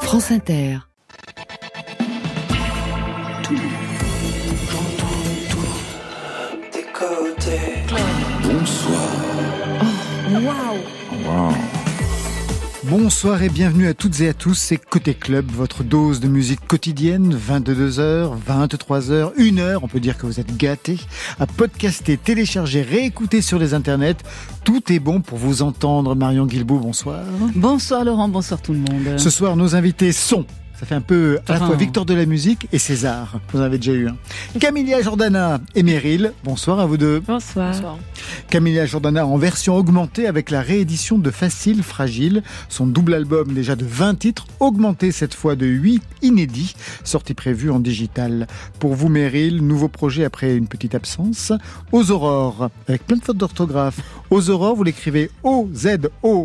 France Inter. Bonsoir. Oh, waouh. Bonsoir et bienvenue à toutes et à tous, c'est Côté Club, votre dose de musique quotidienne, 22h, 23h, 1h, on peut dire que vous êtes gâtés, à podcaster, télécharger, réécouter sur les internets, tout est bon pour vous entendre. Marion Guilbault, bonsoir. Bonsoir Laurent, bonsoir tout le monde. Ce soir, nos invités sont... Ça fait un peu à la fois Victor de la musique et César. Vous en avez déjà eu un. Camilla Jordana et Meryl. Bonsoir à vous deux. Bonsoir. Camilla Jordana en version augmentée avec la réédition de Facile Fragile. Son double album déjà de 20 titres, augmenté cette fois de 8 inédits, sortie prévue en digital. Pour vous Meryl, nouveau projet après une petite absence. Aux Aurores, avec plein de fautes d'orthographe. Aux Aurores, vous l'écrivez O-Z-O-R.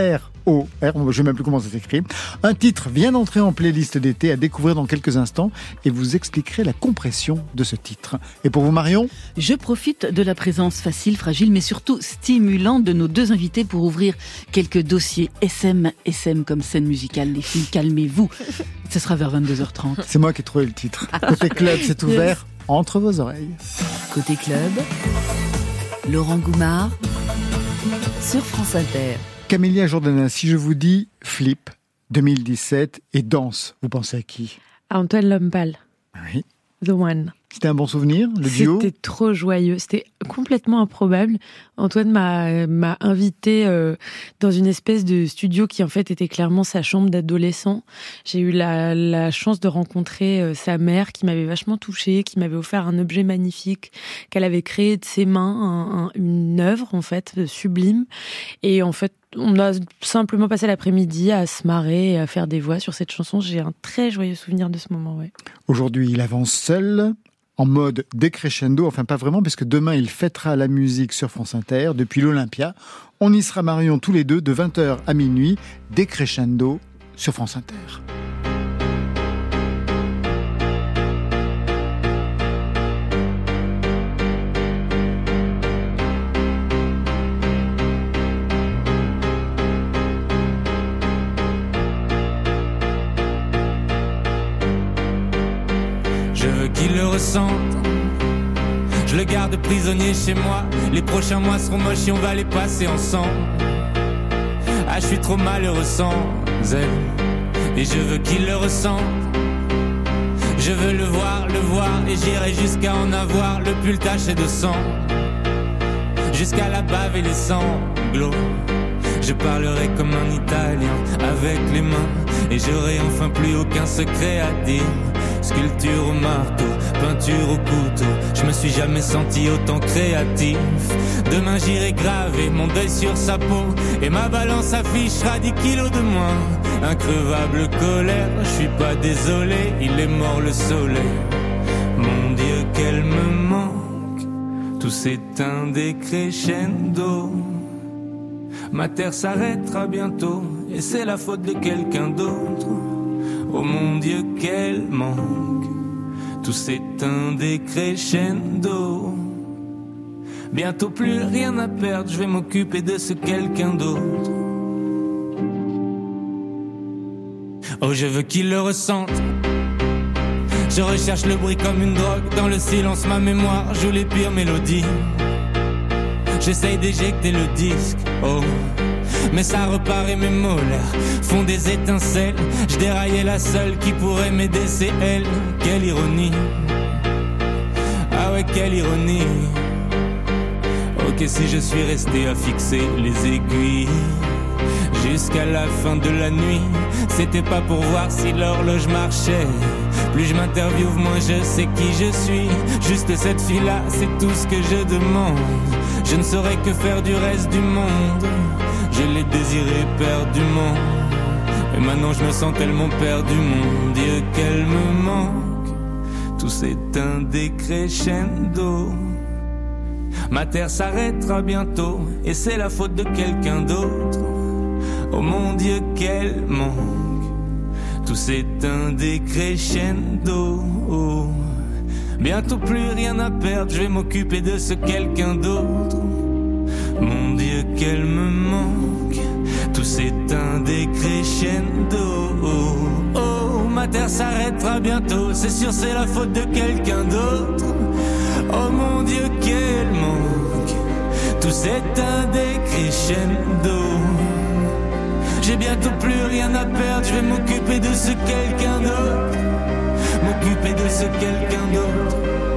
je ne sais même plus comment ça s'écrit. Un titre vient d'entrer en playlist d'été à découvrir dans quelques instants et vous expliquerez la compression de ce titre. Et pour vous Marion ? Je profite de la présence facile, fragile, mais surtout stimulante de nos deux invités pour ouvrir quelques dossiers SM comme scène musicale. Les filles, calmez-vous. Ce sera vers 22h30. C'est moi qui ai trouvé le titre. Côté Club, c'est ouvert entre vos oreilles. Côté Club, Laurent Goumard sur France Inter. Camilla Jordana, si je vous dis Flip 2017 et Danse, vous pensez à qui ? À Antoine Lompal. Oui. The One. C'était un bon souvenir, le duo ? C'était trop joyeux, c'était complètement improbable. Antoine m'a invité dans une espèce de studio qui en fait était clairement sa chambre d'adolescent. J'ai eu la chance de rencontrer sa mère qui m'avait vachement touchée, qui m'avait offert un objet magnifique qu'elle avait créé de ses mains, une œuvre en fait sublime. Et en fait, on a simplement passé l'après-midi à se marrer et à faire des voix sur cette chanson. J'ai un très joyeux souvenir de ce moment, ouais. Aujourd'hui, il avance seul, en mode décrescendo, enfin pas vraiment, parce que demain, il fêtera la musique sur France Inter, depuis l'Olympia. On y sera Marion tous les deux, de 20h à minuit, décrescendo sur France Inter. Qu'il le ressente, je le garde prisonnier chez moi. Les prochains mois seront moches et on va les passer ensemble. Ah, je suis trop malheureux sans elle, et je veux qu'il le ressente. Je veux le voir, et j'irai jusqu'à en avoir le pull taché de sang, jusqu'à la bave et les sanglots. Je parlerai comme un Italien avec les mains, et j'aurai enfin plus aucun secret à dire. Sculpture au marteau, peinture au couteau, je me suis jamais senti autant créatif. Demain j'irai graver mon deuil sur sa peau, et ma balance affichera 10 kilos de moins. Increvable colère, je suis pas désolé, il est mort le soleil. Mon Dieu qu'elle me manque, tout s'éteint décrescendo. Ma terre s'arrêtera bientôt, et c'est la faute de quelqu'un d'autre. Oh mon Dieu qu'elle manque, tout s'éteint décrescendo. Bientôt plus rien à perdre, je vais m'occuper de ce quelqu'un d'autre. Oh je veux qu'il le ressente. Je recherche le bruit comme une drogue, dans le silence ma mémoire joue les pires mélodies. J'essaye d'éjecter le disque, oh mais ça repart et mes molaires font des étincelles. Je déraillais la seule qui pourrait m'aider, c'est elle. Quelle ironie, ah ouais quelle ironie. Ok si je suis resté à fixer les aiguilles jusqu'à la fin de la nuit, c'était pas pour voir si l'horloge marchait. Plus je m'interviewe, moins je sais qui je suis. Juste cette fille-là, c'est tout ce que je demande. Je ne saurais que faire du reste du monde. Je l'ai désiré perdument, et maintenant je me sens tellement perdu. Mon Dieu qu'elle me manque, tout s'éteint décrescendo. Ma terre s'arrêtera bientôt, et c'est la faute de quelqu'un d'autre. Oh mon Dieu qu'elle manque, tout s'éteint décrescendo. Oh. Bientôt plus rien à perdre, je vais m'occuper de ce quelqu'un d'autre. Mon Dieu qu'elle me manque, tout s'éteint décrescendo. Oh, oh. terre s'arrêtera bientôt. C'est sûr, c'est la faute de quelqu'un d'autre. Oh mon Dieu, quel manque. Tout s'éteint des crescendo. J'ai bientôt plus rien à perdre. Je vais m'occuper de ce quelqu'un d'autre. M'occuper de ce quelqu'un d'autre.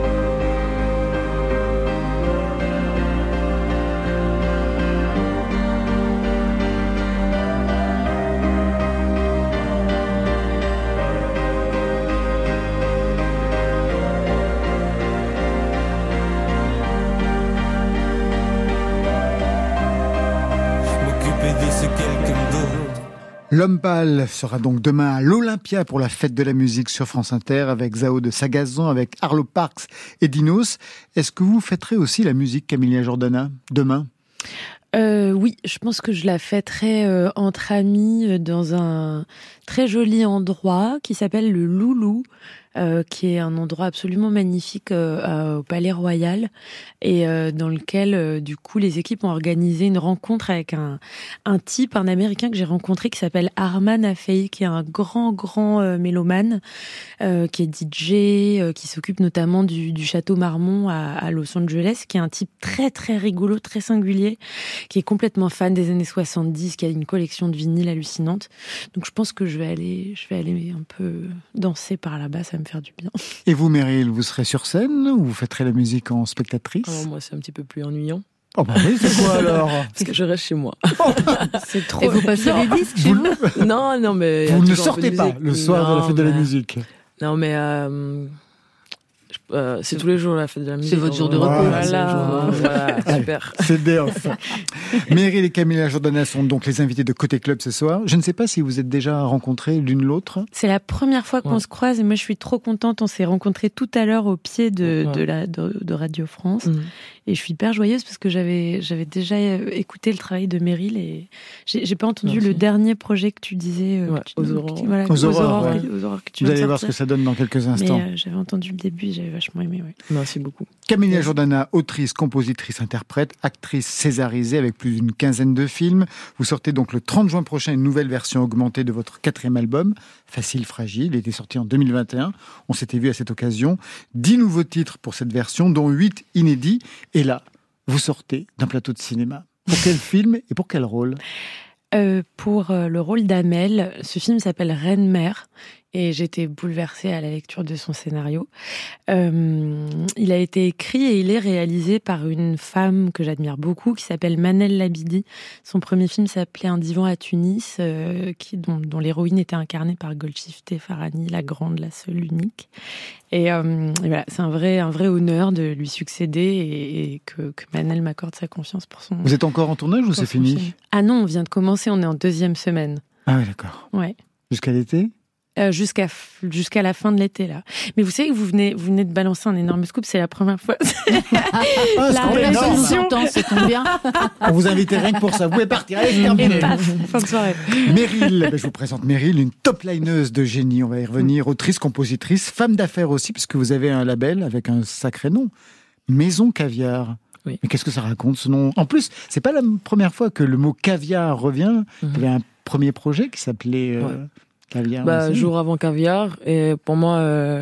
L'Homme pâle sera donc demain à l'Olympia pour la fête de la musique sur France Inter avec Zao de Sagazan, avec Arlo Parks et Dinos. Est-ce que vous fêterez aussi la musique, Camélia Jordana, demain ? Oui, je pense que je la fêterai entre amis dans un très joli endroit qui s'appelle le Loulou, qui est un endroit absolument magnifique au Palais Royal et dans lequel du coup les équipes ont organisé une rencontre avec un Américain que j'ai rencontré qui s'appelle Arman Afei, qui est un grand mélomane, qui est DJ, qui s'occupe notamment du Château Marmont à Los Angeles, qui est un type très très rigolo, très singulier, qui est complètement fan des années 70, qui a une collection de vinyles hallucinante. Donc je pense que je vais aller un peu danser par là-bas, ça va me faire du bien. Et vous, Meryl, vous serez sur scène ou vous fêterez la musique en spectatrice ? Alors moi, c'est un petit peu plus ennuyant. Oh bah oui, c'est quoi alors ? Parce que je reste chez moi. C'est trop. Et vous passez les disques chez vous ? Non, mais... Vous ne sortez pas le soir de la fête de la musique ? Non, mais... c'est tous les jours la fête de la musique. C'est votre jour de repos. Voilà, super. C'est day off. Meryl et Camélia Jordana sont donc les invités de Côté Club ce soir. Je ne sais pas si vous êtes déjà rencontrés l'une l'autre. C'est la première fois qu'on se croise et moi je suis trop contente. On s'est rencontrés tout à l'heure au pied de Radio France. Et je suis hyper joyeuse parce que j'avais déjà écouté le travail de Meryl et j'ai pas entendu le dernier projet que tu disais. Aux Aurores. Aux Aurores, que tu vous viens de allez voir ce que ça donne dans quelques instants. Mais j'avais entendu le début, j'avais vachement aimé. Ouais. Merci beaucoup. Camélia Jordana, autrice, compositrice, interprète, actrice césarisée avec plus d'une quinzaine de films. Vous sortez donc le 30 juin prochain une nouvelle version augmentée de votre 4e album, Facile Fragile. Il était sorti en 2021. On s'était vu à cette occasion. 10 nouveaux titres pour cette version, dont 8 inédits. Et là, vous sortez d'un plateau de cinéma. Pour quel film et pour quel rôle ? Pour le rôle d'Amel, ce film s'appelle Reine-Mère et j'étais bouleversée à la lecture de son scénario. Il a été écrit et il est réalisé par une femme que j'admire beaucoup qui s'appelle Manel Labidi. Son premier film s'appelait Un divan à Tunis, dont l'héroïne était incarnée par Golshifteh Farahani, la grande, la seule, l'unique. Et voilà, c'est un vrai honneur de lui succéder et que Manel m'accorde sa confiance pour son... Vous êtes encore en tournage ou c'est fini ? Film. Ah non, on vient de commencer, on est en 2e semaine. Ah oui, d'accord. Ouais. Jusqu'à l'été ? Jusqu'à la fin de l'été, là. Mais vous savez que vous venez de balancer un énorme scoop, c'est la première fois. La réception. C'est ton bien. On vous invitait rien que pour ça. Vous pouvez partir. Allez, terminé. Et paf, fin de soirée. Meryl, je vous présente Meryl, une top-lineuse de génie. On va y revenir. Autrice, compositrice, femme d'affaires aussi, puisque vous avez un label avec un sacré nom. Maison Caviar. Oui. Mais qu'est-ce que ça raconte, ce nom ? En plus, c'est pas la première fois que le mot caviar revient. Il y avait un premier projet qui s'appelait... Caviar, Jour avant Caviar, et pour moi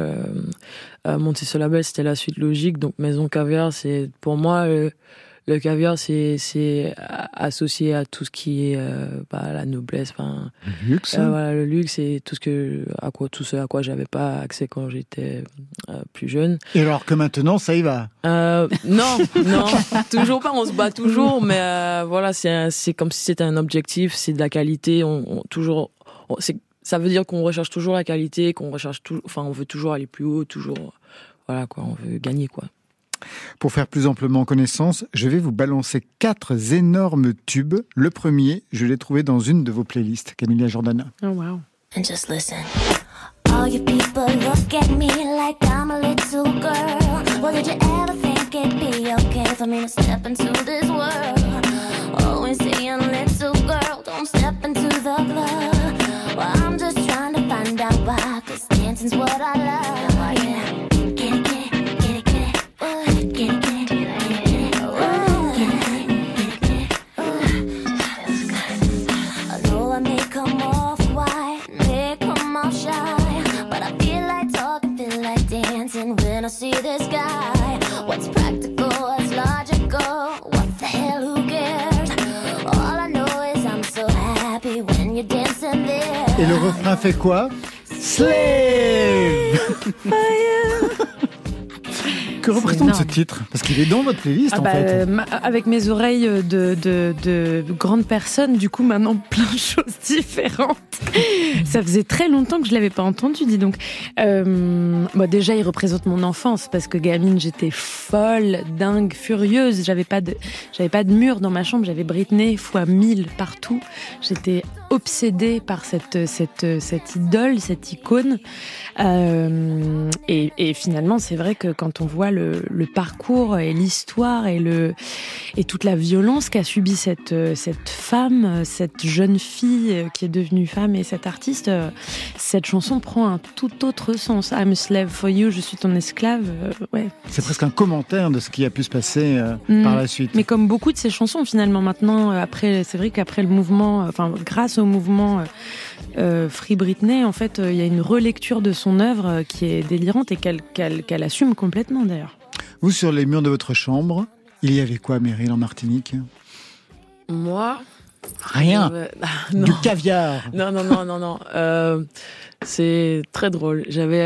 monter ce label c'était la suite logique, donc Maison Caviar, c'est pour moi le caviar c'est associé à tout ce qui est la noblesse, le luxe, voilà, le luxe et tout ce à quoi j'avais pas accès quand j'étais plus jeune. Et alors que maintenant ça y va? Non, toujours pas, on se bat toujours, mais voilà, c'est comme si c'était un objectif, c'est de la qualité, ça veut dire qu'on recherche toujours la qualité, on veut toujours aller plus haut, toujours, voilà quoi, on veut gagner quoi. Pour faire plus amplement connaissance, je vais vous balancer 4 énormes tubes. Le premier, je l'ai trouvé dans une de vos playlists, Camélia Jordana. Oh wow. And just listen. All you people look at me like I'm a little girl. Well, did you ever think it'd be okay for me to step into this world? Always saying, little girl, don't step into the club. Well, I'm just trying to find out why, 'cause dancing's what I love. Yeah. Get it, get it, get it, get it. Get it, get it, get it, get it. Get it, get it. I know I may come off white, may come off shy, but I feel like talking, feel like dancing when I see this guy. What's practical, what's logical, what the hell, who cares? All I know is I'm so happy when you're dancing there. Et le refrain fait quoi? Slave! Que représente ce titre? Parce qu'il est dans votre playlist en fait. Avec mes oreilles de grande personne, du coup maintenant plein de choses différentes. Ça faisait très longtemps que je l'avais pas entendu, dis donc. Déjà il représente mon enfance parce que gamine j'étais folle, dingue, furieuse. J'avais pas de mur dans ma chambre, j'avais Britney fois 1000 partout. J'étais obsédée par cette idole, cette icône. Et finalement c'est vrai que quand on voit le parcours et l'histoire et toute la violence qu'a subi cette femme, cette jeune fille qui est devenue femme et cette artiste, cette chanson prend un tout autre sens. I'm a slave for you, je suis ton esclave. Ouais. C'est presque un commentaire de ce qui a pu se passer par la suite. Mais comme beaucoup de ces chansons finalement maintenant, c'est vrai qu'après le mouvement, grâce au mouvement Free Britney, en fait, il y a une relecture de son œuvre qui est délirante et qu'elle assume complètement d'ailleurs. Vous, sur les murs de votre chambre, il y avait quoi, Meryl, en Martinique? Moi, rien. Du caviar. Non. C'est très drôle. J'avais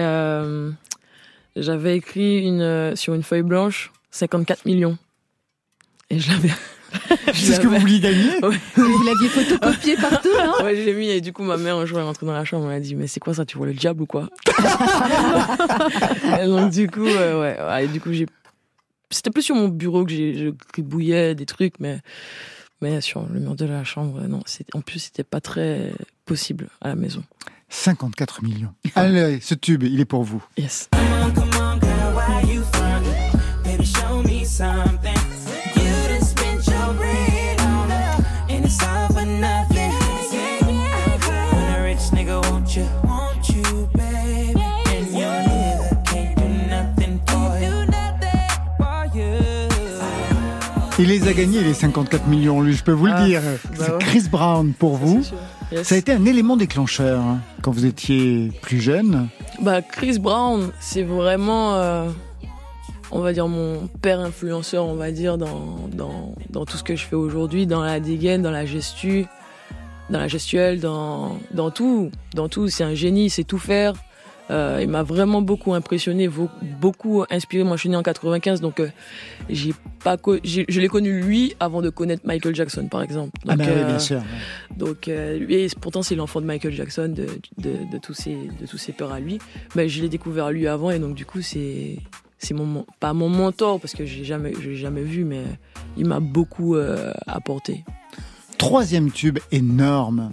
écrit sur une feuille blanche 54 millions. Et je l'avais. C'est ce que vous vouliez gagner? Ouais. Vous l'aviez photocopié partout, non? Ouais, je l'ai mis et du coup ma mère un jour elle est rentrée dans la chambre, elle m'a dit mais c'est quoi ça, tu vois le diable ou quoi? Et donc du coup et du coup c'était plus sur mon bureau que je gribouillais des trucs, mais sur le mur de la chambre non, en plus c'était pas très possible à la maison. 54 millions. Allez, ce tube, il est pour vous. Yes. Come on, girl, why you front? Baby, show me something. Il les a gagnés, les 54 millions, lui, je peux vous le dire. C'est Chris Brown pour vous. Yes. Ça a été un élément déclencheur quand vous étiez plus jeune. Chris Brown, c'est vraiment, on va dire, mon père influenceur, on va dire, dans tout ce que je fais aujourd'hui, dans la dégaine, dans la gestuelle, dans tout. C'est un génie, il sait tout faire. Il m'a vraiment beaucoup impressionné, beaucoup inspiré. Moi, je suis né en 95, donc je l'ai connu lui avant de connaître Michael Jackson, par exemple. Donc, oui, bien sûr. Donc, et pourtant, c'est l'enfant de Michael Jackson, de tous ses pères à lui. Mais je l'ai découvert lui avant, et donc du coup, c'est pas mon mentor parce que je l'ai jamais vu, mais il m'a beaucoup apporté. Troisième tube énorme.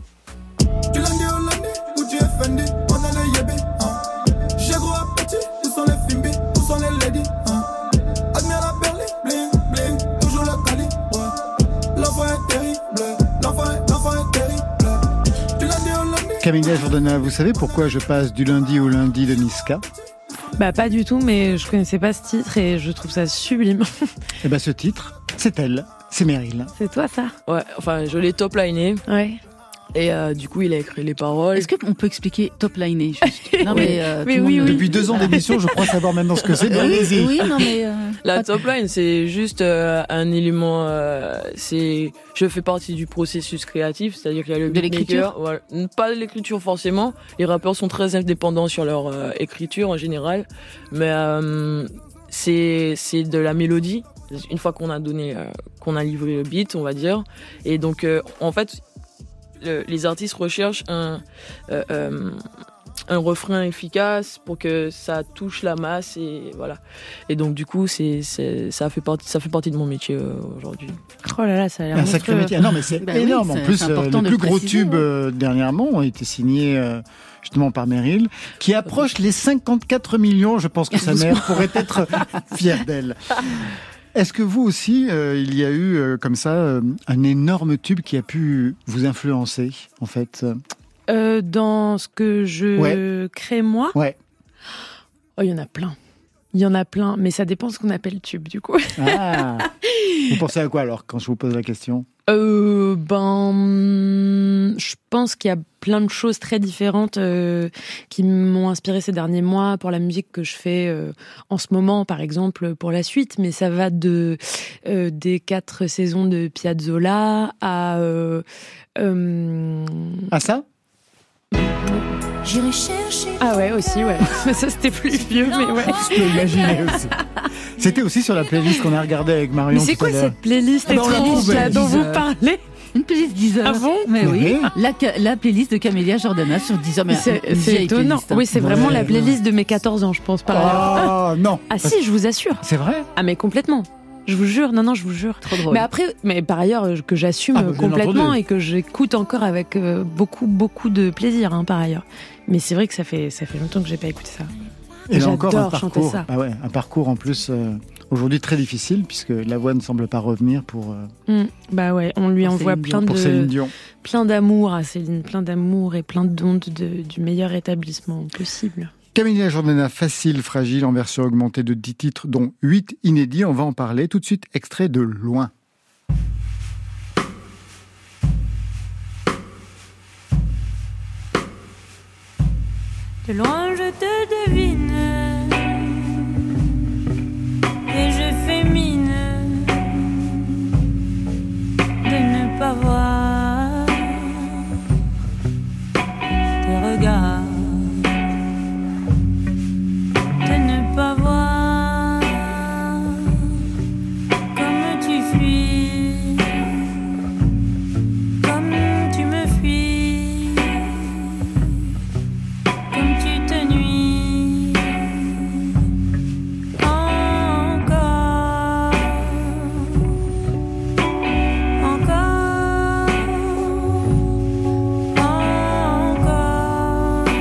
Camilla Jordana, vous savez pourquoi je passe du lundi au lundi de Niska? Pas du tout, mais je connaissais pas ce titre et je trouve ça sublime. Et ce titre, c'est elle, c'est Meryl. C'est toi ça? Ouais, enfin je l'ai top-liné. Ouais. Et du coup, il a écrit les paroles. Est-ce qu'on peut expliquer top-liné juste? Non, mais oui. Depuis 2 ans d'émission, je crois savoir maintenant ce que c'est. Oui, non, mais... La top-line, c'est juste un élément... je fais partie du processus créatif, c'est-à-dire qu'il y a le beatmaker. Voilà. Pas de l'écriture forcément. Les rappeurs sont très indépendants sur leur écriture en général. Mais c'est de la mélodie. Une fois qu'on a livré le beat, on va dire. Et donc, en fait... les artistes recherchent un refrain efficace pour que ça touche la masse et voilà. Et donc du coup, ça fait partie de mon métier aujourd'hui. Oh là là, ça a l'air un sacré métier. Non mais c'est énorme. Oui, en plus, le plus gros tube dernièrement a été signé justement par Meryl, qui approche les 54 millions. Je pense que sa mère pourrait être fière d'elle. Est-ce que vous aussi, il y a eu comme ça un énorme tube qui a pu vous influencer, en fait? Dans ce que je crée moi? Ouais. Oh, il y en a plein. Il y en a plein, mais ça dépend de ce qu'on appelle tube, du coup. Ah. Vous pensez à quoi alors quand je vous pose la question ? Je pense qu'il y a plein de choses très différentes qui m'ont inspiré ces derniers mois pour la musique que je fais en ce moment, par exemple, pour la suite. Mais ça va des 4 saisons de Piazzolla à... ça ? J'irai chercher. Ah ouais, aussi, ouais. Ça, c'était plus vieux, mais ouais. Je peux imaginer aussi. C'était aussi sur la playlist qu'on a regardée avec Marion. Mais c'est quoi cette playlist on l'a étrange trouvée. là dont vous parlez ? Une playlist Deezer. Ah bon ? Mais oui. Oui. La playlist de Camélia Jordana sur Deezer. Mais C'est une vieille étonnant. playlist, hein. Oui, c'est vraiment la playlist de mes 14 ans, je pense, par ailleurs. Oh non. Ah si, je vous assure. C'est vrai ? Ah mais complètement. Je vous jure, non, je vous jure. Trop drôle. Mais après, par ailleurs, que j'assume Ah, bah, bien complètement entendu. et que j'écoute encore avec beaucoup de plaisir, par ailleurs. Mais c'est vrai que ça fait longtemps que j'ai pas écouté ça. Et là encore un J'adore chanter parcours. ça. Ah ouais, un parcours en plus aujourd'hui très difficile puisque la voix ne semble pas revenir pour. Bah ouais, on lui Pour envoie Céline Dion. Pour Céline Dion. plein d'amour à Céline, plein d'amour et plein d'ondes du meilleur établissement possible. Camélia Jordana, Facile, Fragile, en version augmentée de 10 titres, dont 8 inédits. On va en parler tout de suite. Extrait de Loin. De loin je te devine et je fais mine de ne pas voir tes regards, de ne pas voir comme tu fuis, comme tu me fuis, comme tu te nuis encore, encore, encore.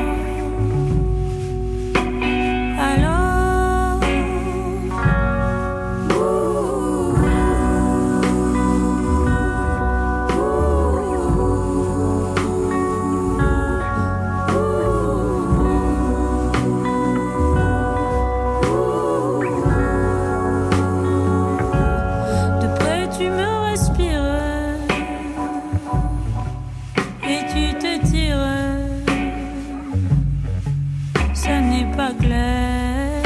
Alors, de près tu me respires et tu te tires, ça n'est pas clair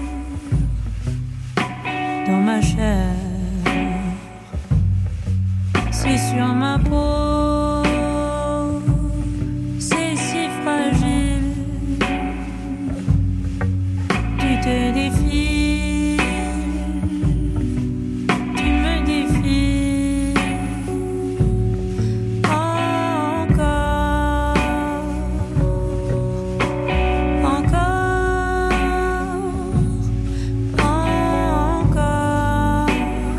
dans ma chair, c'est sur ma peau, c'est si fragile, tu te défies, tu me défies encore, encore, encore.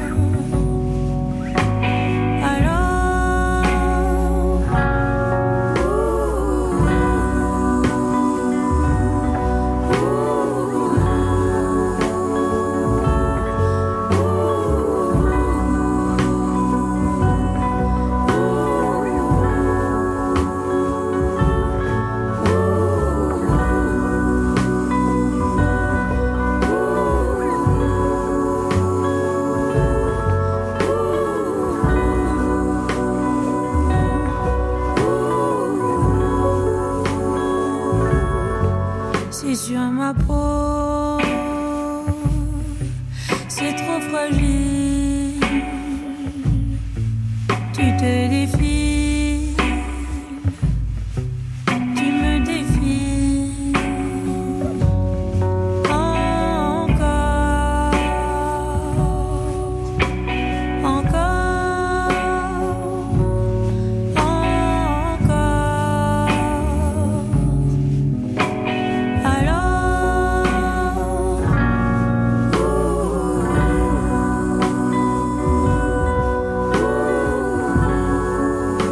C'est sur ma peau, c'est trop fragile, tu te défies, tu me défies encore, encore, encore. Alors,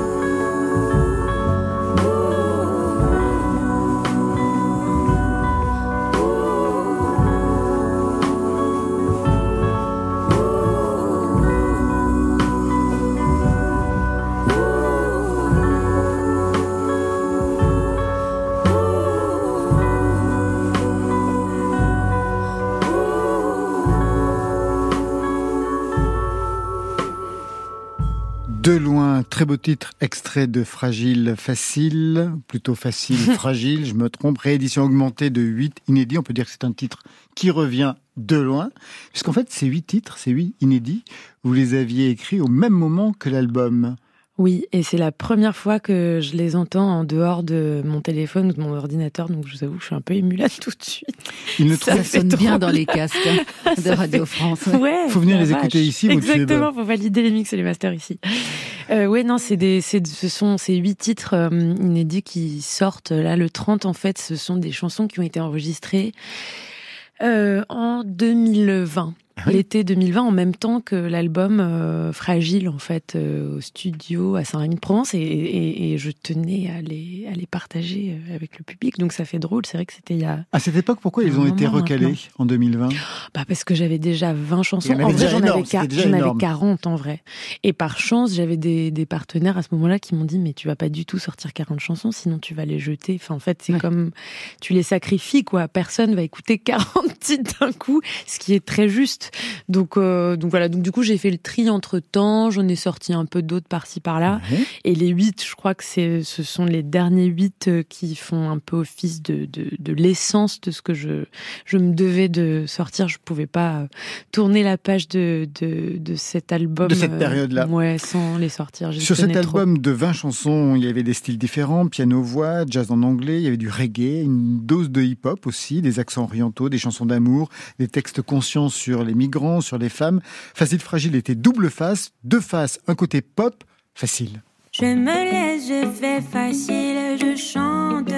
De loin, très beau titre, extrait de Fragile Facile, plutôt Facile Fragile, je me trompe, réédition augmentée de 8 inédits, on peut dire que c'est un titre qui revient de loin, puisqu'en fait ces 8 titres, ces 8 inédits, vous les aviez écrits au même moment que l'album. Oui, et c'est la première fois que je les entends en dehors de mon téléphone ou de mon ordinateur, donc je vous avoue que je suis un peu émue là tout de suite. Ça sonne bien dans les casques de Radio France. Ouais, faut venir les écouter ici, vous exactement, faut valider les mix et les masters ici. Ouais, non, ce sont ces 8 titres inédits qui sortent là le 30 en fait. Ce sont des chansons qui ont été enregistrées en 2020. Oui. L'été 2020, en même temps que l'album Fragile, en fait, au studio à Saint-Rémy-de-Provence, et je tenais à les partager avec le public, donc ça fait drôle, c'est vrai que c'était il y a... À cette époque, pourquoi ils ont été recalés en 2020 ? Parce que j'avais déjà 20 chansons, en vrai j'en avais 40 en vrai, et par chance, j'avais des partenaires à ce moment-là qui m'ont dit, mais tu vas pas du tout sortir 40 chansons, sinon tu vas les jeter, enfin en fait c'est comme, tu les sacrifies quoi, personne va écouter 40 titres d'un coup, ce qui est très juste. Donc voilà, donc du coup j'ai fait le tri entre temps, j'en ai sorti un peu d'autres par-ci par-là, et les 8, je crois que ce sont les derniers 8 qui font un peu office de l'essence de ce que je me devais de sortir. Je pouvais pas tourner la page de cet album, de cette période-là, sans les sortir. Sur cet album de 20 chansons, il y avait des styles différents, piano-voix, jazz en anglais, il y avait du reggae, une dose de hip-hop aussi, des accents orientaux, des chansons d'amour, des textes conscients sur les migrants, sur les femmes. Facile Fragile était double face, deux faces, un côté pop, facile. Je me laisse, je fais facile, je chante.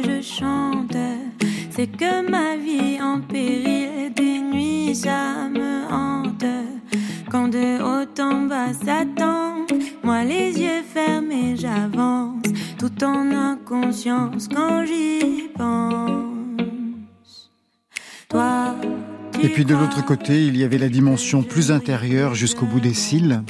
C'est que ma vie en péril, des nuits ça me hante. Quand de haut en bas ça tombe, moi les yeux fermés j'avance, tout en inconscience quand j'y pense. Toi, et puis de l'autre côté, il y avait la dimension plus intérieure jusqu'au bout des cils.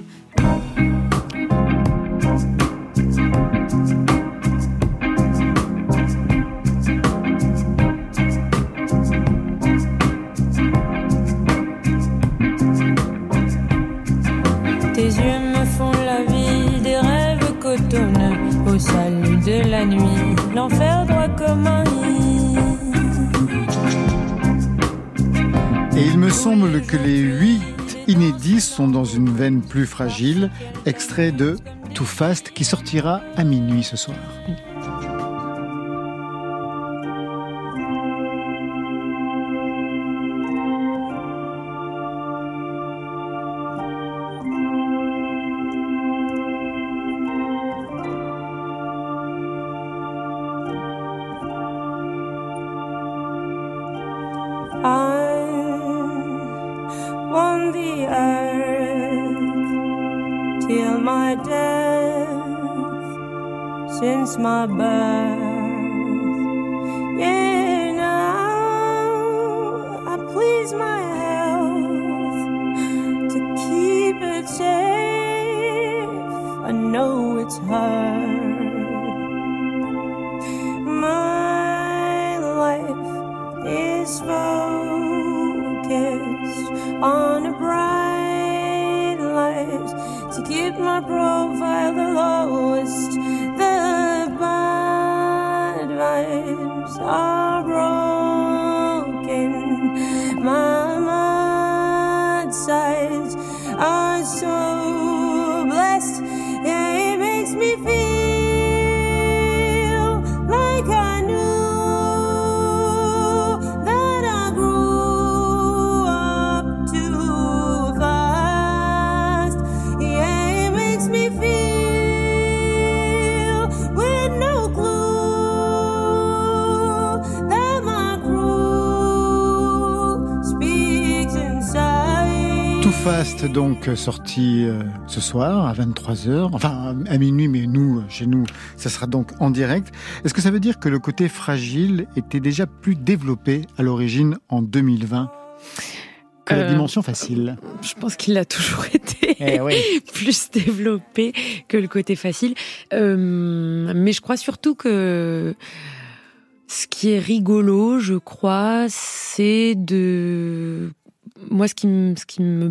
Tes yeux me font la vie, des rêves cotonneux, au salut de la nuit, l'enfer droit comme un lit. Et il me semble que les 8 inédits sont dans une veine plus fragile, extrait de Too Fast qui sortira à minuit ce soir. On the earth till my death, since my birth. Yeah, now I please my health to keep it safe. I know it's hard. My life is focused on a bright light to keep my profile the lowest. The bad vibes are broken. My mad sides are so blessed. Yeah, it makes me feel like I knew that I grew up too fast. Yeah, it makes me feel with no clue that my crew speaks inside. Too Fast, donc, sorti ce soir à 23h, enfin à minuit, mais nous, chez nous, ça sera donc en direct. Est-ce que ça veut dire que le côté fragile était déjà plus développé à l'origine en 2020 que la dimension facile? Je pense qu'il a toujours été plus développé que le côté facile. Mais je crois surtout que ce qui est rigolo, je crois, c'est de... Moi, ce qui me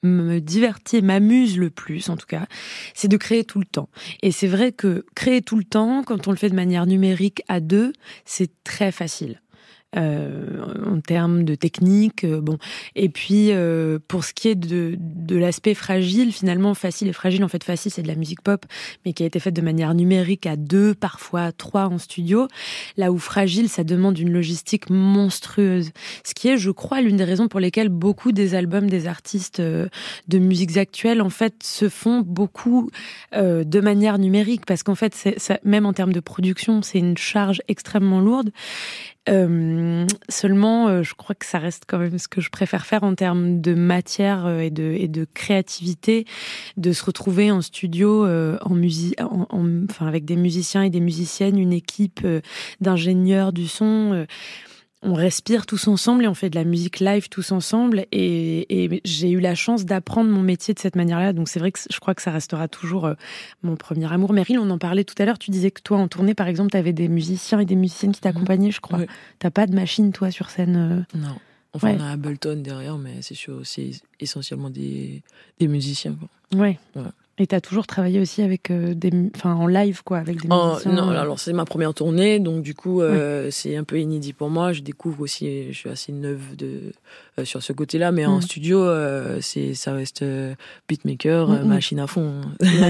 me divertit et m'amuse le plus, en tout cas, c'est de créer tout le temps. Et c'est vrai que créer tout le temps, quand on le fait de manière numérique à deux, c'est très facile. En termes de technique, bon. Et puis, pour ce qui est de l'aspect fragile, finalement, facile et fragile, en fait, facile, c'est de la musique pop, mais qui a été faite de manière numérique à 2, parfois 3 en studio. Là où fragile, ça demande une logistique monstrueuse. Ce qui est, je crois, l'une des raisons pour lesquelles beaucoup des albums des artistes de musiques actuelles, en fait, se font beaucoup de manière numérique, parce qu'en fait, même en termes de production, c'est une charge extrêmement lourde. Seulement, je crois que ça reste quand même ce que je préfère faire en termes de matière et de créativité, de se retrouver en studio enfin avec des musiciens et des musiciennes, une équipe d'ingénieurs du son. On respire tous ensemble et on fait de la musique live tous ensemble. Et j'ai eu la chance d'apprendre mon métier de cette manière-là. Donc c'est vrai que je crois que ça restera toujours mon premier amour. Meryl, on en parlait tout à l'heure. Tu disais que toi, en tournée, par exemple, tu avais des musiciens et des musiciennes qui t'accompagnaient, je crois. Oui. T'as pas de machine, toi, sur scène Non. Enfin, on a Ableton derrière, mais c'est essentiellement des musiciens, quoi. Ouais. Et t'as toujours travaillé aussi avec en live, quoi, avec des musiciens. Non, alors c'est ma première tournée, donc du coup c'est un peu inédit pour moi. Je découvre aussi, je suis assez neuve sur ce côté-là, mais en studio ça reste beatmaker, machine à fond.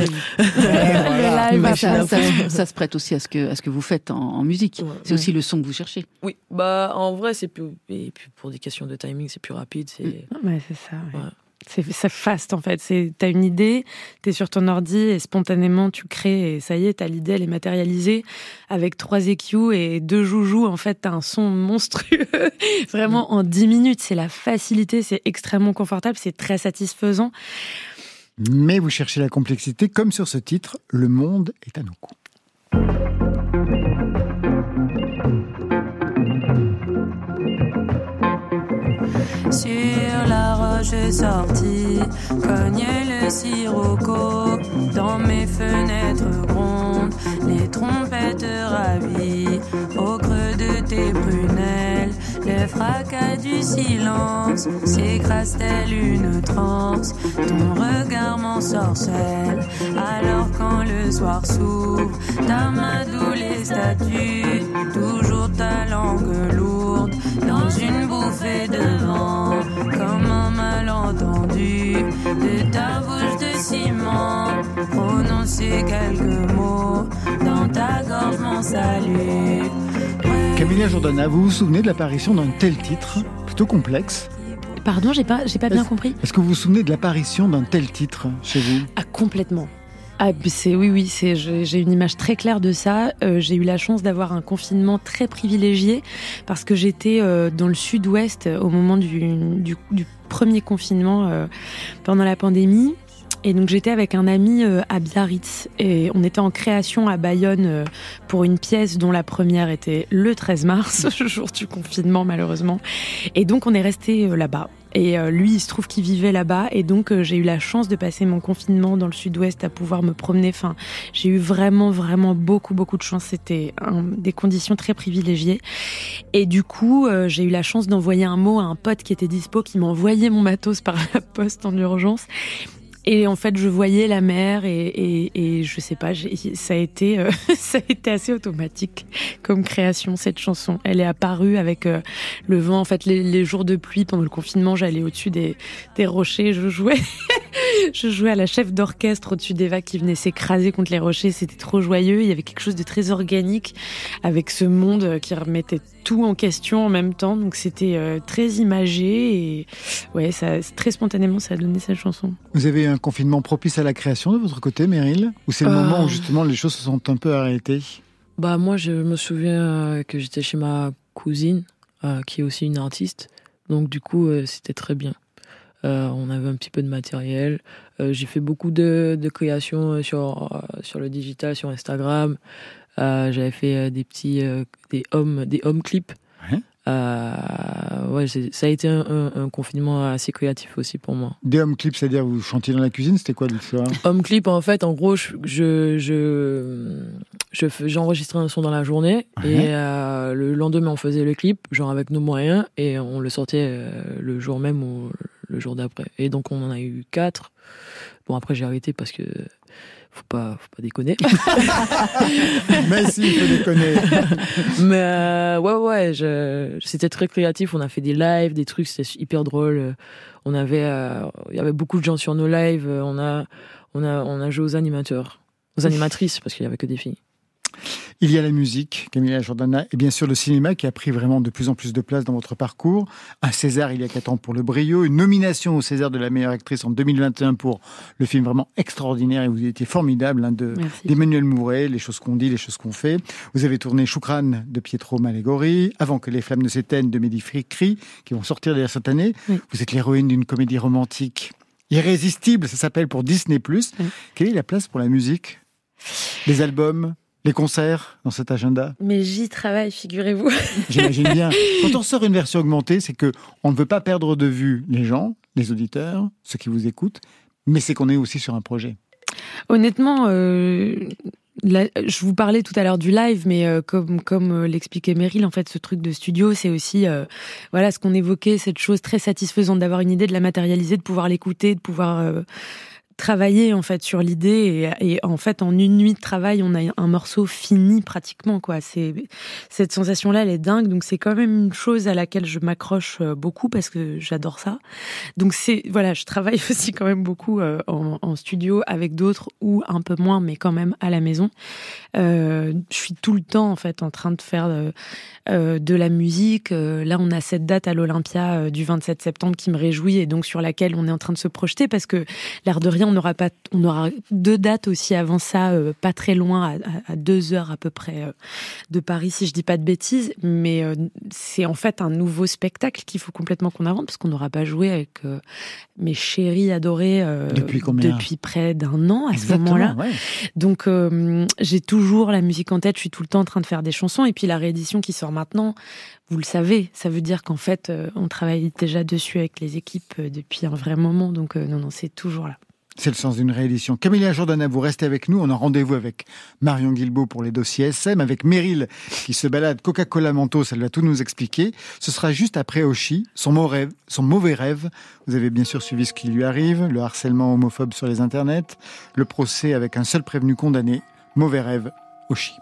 Ça se prête aussi à ce que vous faites en musique. C'est aussi le son que vous cherchez. Oui, bah en vrai c'est plus, et puis pour des questions de timing c'est plus rapide. C'est ça. Ouais. C'est fast en fait, t'as une idée, t'es sur ton ordi et spontanément tu crées et ça y est, t'as l'idée, elle est matérialisée avec 3 EQ et 2 joujoux, en fait t'as un son monstrueux, vraiment en 10 minutes, c'est la facilité, c'est extrêmement confortable, c'est très satisfaisant. Mais vous cherchez la complexité, comme sur ce titre, Le monde est à nos coups. Sur la roche sortie, cogne le sirocco. Dans mes fenêtres grondes, les trompettes ravies. Au creux de tes prunelles, le fracas du silence s'écrase telle une transe. Ton regard m'ensorcelle. Alors quand le soir s'ouvre, t'amadoues les statues. Toujours ta langue lourde dans une bouffée de vent, comme un malentendu de ta bouche de ciment. Prononcer quelques mots dans ta gorge, mon salut. Camilla Jordana, vous vous souvenez de l'apparition d'un tel titre, plutôt complexe? Pardon, j'ai pas bien compris. Est-ce que vous vous souvenez de l'apparition d'un tel titre chez vous? Ah, complètement. Oui, j'ai une image très claire de ça. J'ai eu la chance d'avoir un confinement très privilégié parce que j'étais dans le sud-ouest au moment du premier confinement pendant la pandémie. Et donc j'étais avec un ami à Biarritz et on était en création à Bayonne pour une pièce dont la première était le 13 mars, le jour du confinement malheureusement. Et donc on est resté là-bas. Et lui, il se trouve qu'il vivait là-bas. Et donc, j'ai eu la chance de passer mon confinement dans le sud-ouest à pouvoir me promener. Enfin, j'ai eu vraiment, vraiment beaucoup de chance. C'était des conditions très privilégiées. Et du coup, j'ai eu la chance d'envoyer un mot à un pote qui était dispo, qui m'envoyait mon matos par la poste en urgence. Et en fait, je voyais la mer et je sais pas, ça a été assez automatique comme création, cette chanson. Elle est apparue avec le vent. En fait, les jours de pluie pendant le confinement, j'allais au-dessus des rochers, je jouais à la chef d'orchestre au-dessus des vagues qui venaient s'écraser contre les rochers. C'était trop joyeux. Il y avait quelque chose de très organique avec ce monde qui remettait tout en question en même temps. Donc c'était très imagé et ouais, très spontanément, ça a donné cette chanson. Vous avez eu un confinement propice à la création de votre côté, Meryl? Ou c'est le moment où justement les choses se sont un peu arrêtées? Bah moi, je me souviens que j'étais chez ma cousine, qui est aussi une artiste. Donc du coup, c'était très bien. On avait un petit peu de matériel. J'ai fait beaucoup de créations sur le digital, sur Instagram. J'avais fait des home clips. Ouais, ça a été un confinement assez créatif aussi pour moi. Des home clips, c'est-à-dire vous chantiez dans la cuisine, c'était quoi l'histoire? Home clip, en fait, en gros, j'enregistrais un son dans la journée et le lendemain on faisait le clip, genre avec nos moyens, et on le sortait le jour même ou le jour d'après. Et donc on en a eu 4. Bon, après j'ai arrêté parce que faut pas déconner. Mais si, il faut déconner. Mais ouais, c'était très créatif. On a fait des lives, des trucs, c'était hyper drôle. Il y avait beaucoup de gens sur nos lives. On a joué aux animateurs, aux animatrices, parce qu'il y avait que des filles. Il y a la musique, Camilla Jordana, et bien sûr le cinéma qui a pris vraiment de plus en plus de place dans votre parcours. Un César il y a 4 ans pour Le Brio, une nomination au César de la meilleure actrice en 2021 pour le film vraiment extraordinaire, et vous étiez formidable, d'Emmanuel Mouret, Les choses qu'on dit, les choses qu'on fait. Vous avez tourné Choukran de Pietro Mallegori, Avant que les flammes ne s'éteignent de Mehdi Fikri, qui vont sortir d'ailleurs cette année. Oui. Vous êtes l'héroïne d'une comédie romantique irrésistible, ça s'appelle pour Disney+. Oui. Quelle est la place pour la musique ? Les albums ? Les concerts dans cet agenda ? Mais j'y travaille, figurez-vous. J'imagine bien. Quand on sort une version augmentée, c'est qu'on ne veut pas perdre de vue les gens, les auditeurs, ceux qui vous écoutent, mais c'est qu'on est aussi sur un projet. Honnêtement, je vous parlais tout à l'heure du live, mais comme l'expliquait Meryl, en fait, ce truc de studio, c'est aussi ce qu'on évoquait, cette chose très satisfaisante d'avoir une idée, de la matérialiser, de pouvoir l'écouter, de pouvoir travailler en fait sur l'idée et en fait en une nuit de travail on a un morceau fini pratiquement quoi. Cette sensation là elle est dingue, donc c'est quand même une chose à laquelle je m'accroche beaucoup parce que j'adore ça. Donc je travaille aussi quand même beaucoup en studio avec d'autres ou un peu moins mais quand même à la maison. Je suis tout le temps en fait en train de faire de la musique. Là on a cette date à l'Olympia du 27 septembre qui me réjouit et donc sur laquelle on est en train de se projeter parce que l'air de rien on aura 2 dates aussi avant ça, pas très loin, à 2 heures à peu près de Paris, si je dis pas de bêtises. Mais c'est en fait un nouveau spectacle qu'il faut complètement qu'on invente, parce qu'on n'aura pas joué avec mes chéris adorés depuis près d'1 an à ce moment-là. Ouais. Donc j'ai toujours la musique en tête, je suis tout le temps en train de faire des chansons. Et puis la réédition qui sort maintenant, vous le savez, ça veut dire qu'en fait, on travaille déjà dessus avec les équipes depuis un vrai moment. Donc non, c'est toujours là. C'est le sens d'une réédition. Camilla Jordana, vous restez avec nous. On a rendez-vous avec Marion Guilbault pour les dossiers SM, avec Meryl qui se balade Coca-Cola Mentos, elle va tout nous expliquer. Ce sera juste après Oshi, son mauvais rêve. Vous avez bien sûr suivi ce qui lui arrive, le harcèlement homophobe sur les internets, le procès avec un seul prévenu condamné. Mauvais rêve, Oshi.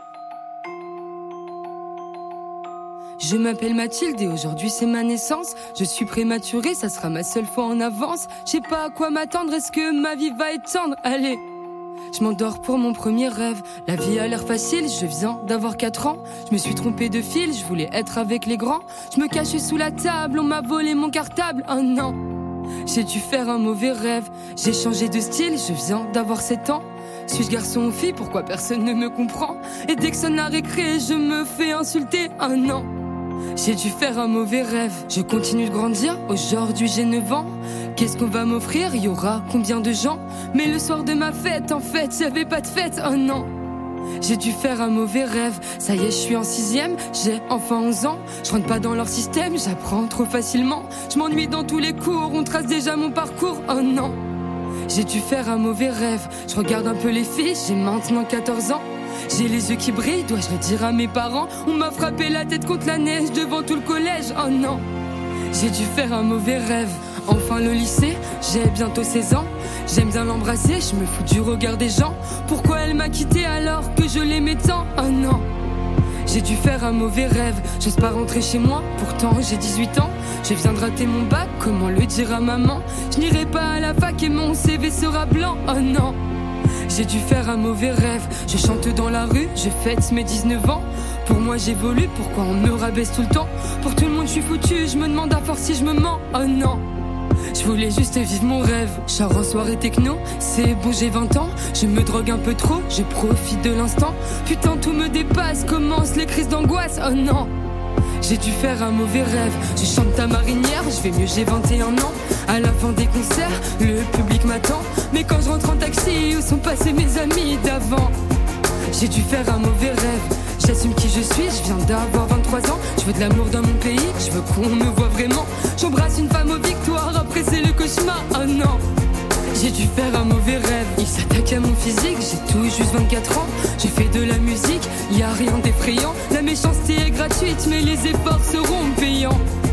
Je m'appelle Mathilde et aujourd'hui c'est ma naissance. Je suis prématurée, ça sera ma seule fois en avance. Je sais pas à quoi m'attendre, est-ce que ma vie va être tendre ? Allez, je m'endors pour mon premier rêve. La vie a l'air facile, je viens d'avoir 4 ans. Je me suis trompée de fil, je voulais être avec les grands. Je me cachais sous la table, on m'a volé mon cartable. Oh non, j'ai dû faire un mauvais rêve. J'ai changé de style, je viens d'avoir 7 ans. Suis-je garçon ou fille, pourquoi personne ne me comprend ? Et dès que sonne la récré, je me fais insulter. Oh non, j'ai dû faire un mauvais rêve. Je continue de grandir, aujourd'hui j'ai 9 ans. Qu'est-ce qu'on va m'offrir ? Y aura combien de gens ? Mais le soir de ma fête, en fait, y'avait pas de fête, oh non. J'ai dû faire un mauvais rêve. Ça y est, je suis en 6e, j'ai enfin 11 ans. Je rentre pas dans leur système, j'apprends trop facilement. Je m'ennuie dans tous les cours, on trace déjà mon parcours, oh non. J'ai dû faire un mauvais rêve. Je regarde un peu les filles, j'ai maintenant 14 ans. J'ai les yeux qui brillent, dois-je le dire à mes parents ? On m'a frappé la tête contre la neige devant tout le collège, oh non. J'ai dû faire un mauvais rêve. Enfin le lycée, j'ai bientôt 16 ans. J'aime bien l'embrasser, je me fous du regard des gens. Pourquoi elle m'a quitté alors que je l'aimais tant ? Oh non. J'ai dû faire un mauvais rêve. J'ose pas rentrer chez moi, pourtant j'ai 18 ans. Je viens de rater mon bac, comment le dire à maman ? Je n'irai pas à la fac et mon CV sera blanc, oh non. J'ai dû faire un mauvais rêve. Je chante dans la rue, je fête mes 19 ans. Pour moi j'évolue, pourquoi on me rabaisse tout le temps ? Pour tout le monde je suis foutu, je me demande à force si je me mens, oh non. Je voulais juste vivre mon rêve. Je sors en soirée techno, c'est bon j'ai 20 ans. Je me drogue un peu trop, je profite de l'instant. Putain tout me dépasse, commencent les crises d'angoisse, oh non. J'ai dû faire un mauvais rêve. Je chante ta marinière, je vais mieux, j'ai 21 ans. À la fin des concerts, le public m'attend. Mais quand je rentre en taxi, où sont passés mes amis d'avant ? J'ai dû faire un mauvais rêve. J'assume qui je suis, je viens d'avoir 23 ans. Je veux de l'amour dans mon pays, je veux qu'on me voit vraiment. J'embrasse une femme aux victoires, après c'est le cauchemar, oh non. J'ai dû faire un mauvais rêve. Il s'attaque à mon physique, j'ai tout juste 24 ans. J'ai fait de la musique, y a rien d'effrayant. La méchanceté est gratuite, mais les efforts seront payants.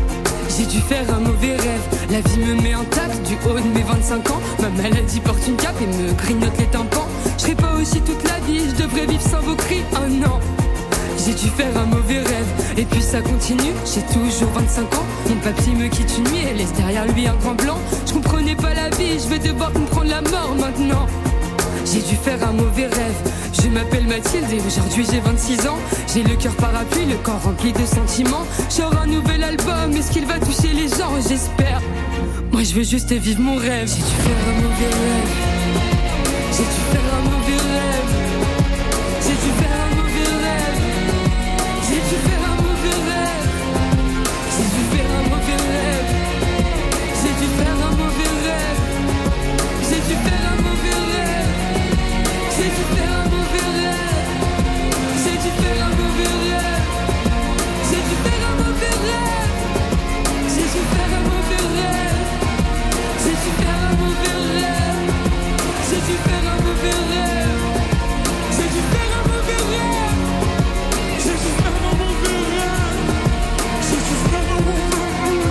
J'ai dû faire un mauvais rêve. La vie me met intact du haut de mes 25 ans. Ma maladie porte une cape et me grignote les tympans. Je serai pas aussi toute la vie, je devrais vivre sans vos cris. Oh non, j'ai dû faire un mauvais rêve. Et puis ça continue, j'ai toujours 25 ans. Mon papy me quitte une nuit et laisse derrière lui un grand blanc. Je comprenais pas la vie, je vais devoir comprendre la mort maintenant. J'ai dû faire un mauvais rêve. Je m'appelle Mathilde et aujourd'hui j'ai 26 ans. J'ai le cœur parapluie, le corps rempli de sentiments. J'aurai un nouvel album, est-ce qu'il va toucher les gens? J'espère. Moi je veux juste vivre mon rêve. J'ai dû faire un mauvais rêve. J'ai dû faire un mauvais rêve. J'ai dû faire un mauvais rêve. J'ai dû faire un mauvais rêve. J'ai dû faire un mauvais rêve. J'ai dû faire un mauvais rêve. J'ai dû faire un mauvais rêve. J'ai dû faire un mauvais rêve. J'ai dû faire un mauvais rêve. J'ai dû faire un mauvais rêve. J'ai dû faire un mauvais rêve. J'ai dû faire un mauvais rêve. J'ai dû faire un mauvais rêve. J'ai dû faire un mauvais rêve. J'ai dû faire un mauvais rêve. J'ai dû faire un mauvais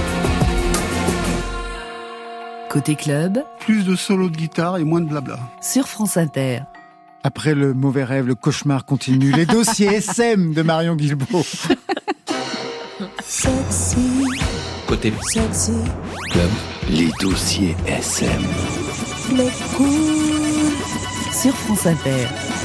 rêve. Côté club, plus de solos de guitare et moins de blabla. sur France Inter. Après le mauvais rêve, le cauchemar continue. Les dossiers SM de Marion Guilbault. Sexy, Côté sexy, club, les dossiers SM. mais cool. Sur France Inter.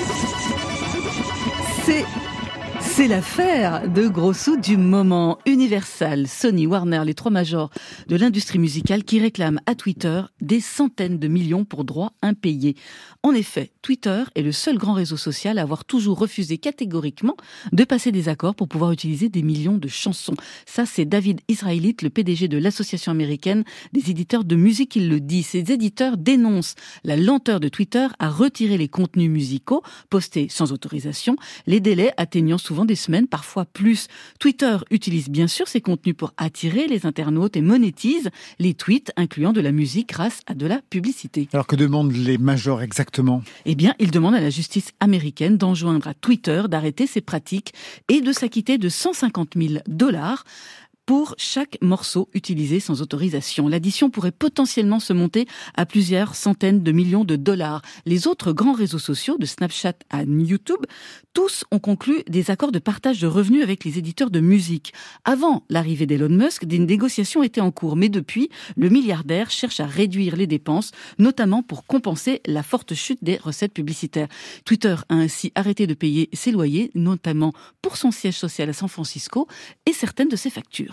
C'est l'affaire de gros sous du moment. Universal, Sony, Warner, les trois majors de l'industrie musicale qui réclament à Twitter des centaines de millions pour droits impayés. En effet, Twitter est le seul grand réseau social à avoir toujours refusé catégoriquement de passer des accords pour pouvoir utiliser des millions de chansons. Ça, c'est David Israelite, le PDG de l'association américaine des éditeurs de musique, qui le dit. Ces éditeurs dénoncent la lenteur de Twitter à retirer les contenus musicaux postés sans autorisation, les délais atteignant souvent des semaines, parfois plus. Twitter utilise bien sûr ces contenus pour attirer les internautes et monétise les tweets incluant de la musique grâce à de la publicité. Alors que demandent les majors exactement? Eh bien, il demande à la justice américaine d'enjoindre à Twitter d'arrêter ces pratiques et de s'acquitter de $150 000 pour chaque morceau utilisé sans autorisation. L'addition pourrait potentiellement se monter à plusieurs centaines de millions de dollars. Les autres grands réseaux sociaux, de Snapchat à YouTube, tous ont conclu des accords de partage de revenus avec les éditeurs de musique. Avant l'arrivée d'Elon Musk, des négociations étaient en cours, mais depuis, le milliardaire cherche à réduire les dépenses, notamment pour compenser la forte chute des recettes publicitaires. Twitter a ainsi arrêté de payer ses loyers, notamment pour son siège social à San Francisco, et certaines de ses factures.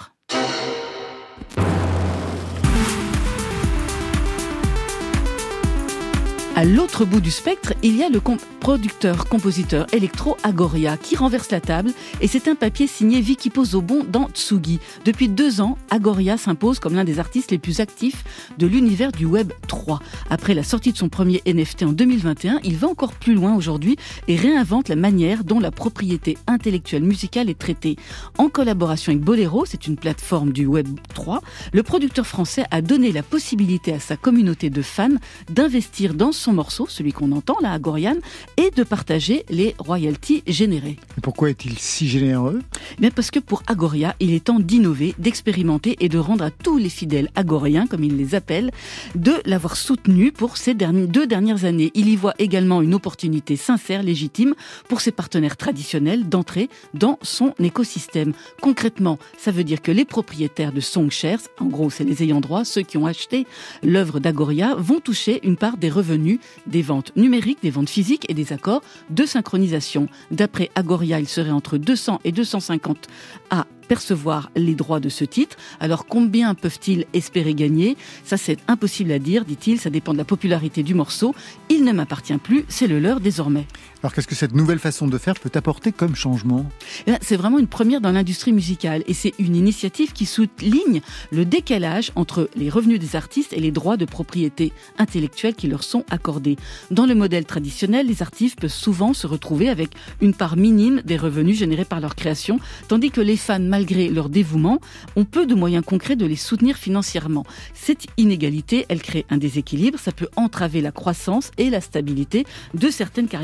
À l'autre bout du spectre, il y a le producteur-compositeur électro Agoria qui renverse la table, et c'est un papier signé Vicky Pozzobon dans Tsugi. Depuis 2 ans, Agoria s'impose comme l'un des artistes les plus actifs de l'univers du Web 3. Après la sortie de son premier NFT en 2021, il va encore plus loin aujourd'hui et réinvente la manière dont la propriété intellectuelle musicale est traitée. En collaboration avec Bolero, c'est une plateforme du Web 3, le producteur français a donné la possibilité à sa communauté de fans d'investir dans son morceau, celui qu'on entend là, Agorian, et de partager les royalties générées. Et pourquoi est-il si généreux? Bien parce que pour Agoria, il est temps d'innover, d'expérimenter et de rendre à tous les fidèles agoriens, comme il les appelle, de l'avoir soutenu pour ces 2 dernières années. Il y voit également une opportunité sincère, légitime, pour ses partenaires traditionnels d'entrer dans son écosystème. Concrètement, ça veut dire que les propriétaires de Songshares, en gros c'est les ayants droit, ceux qui ont acheté l'œuvre d'Agoria, vont toucher une part des revenus des ventes numériques, des ventes physiques et des accords de synchronisation. D'après Agoria, il serait entre 200 et 250 à percevoir les droits de ce titre. Alors combien peuvent-ils espérer gagner? Ça, c'est impossible à dire, dit-il, ça dépend de la popularité du morceau. Il ne m'appartient plus, c'est le leur désormais. Alors qu'est-ce que cette nouvelle façon de faire peut apporter comme changement? C'est vraiment une première dans l'industrie musicale et c'est une initiative qui souligne le décalage entre les revenus des artistes et les droits de propriété intellectuelle qui leur sont accordés. Dans le modèle traditionnel, les artistes peuvent souvent se retrouver avec une part minime des revenus générés par leur création, tandis que les fans, malgré leur dévouement, ont peu de moyens concrets de les soutenir financièrement. Cette inégalité, elle crée un déséquilibre, ça peut entraver la croissance et la stabilité de certaines carrières artistiques.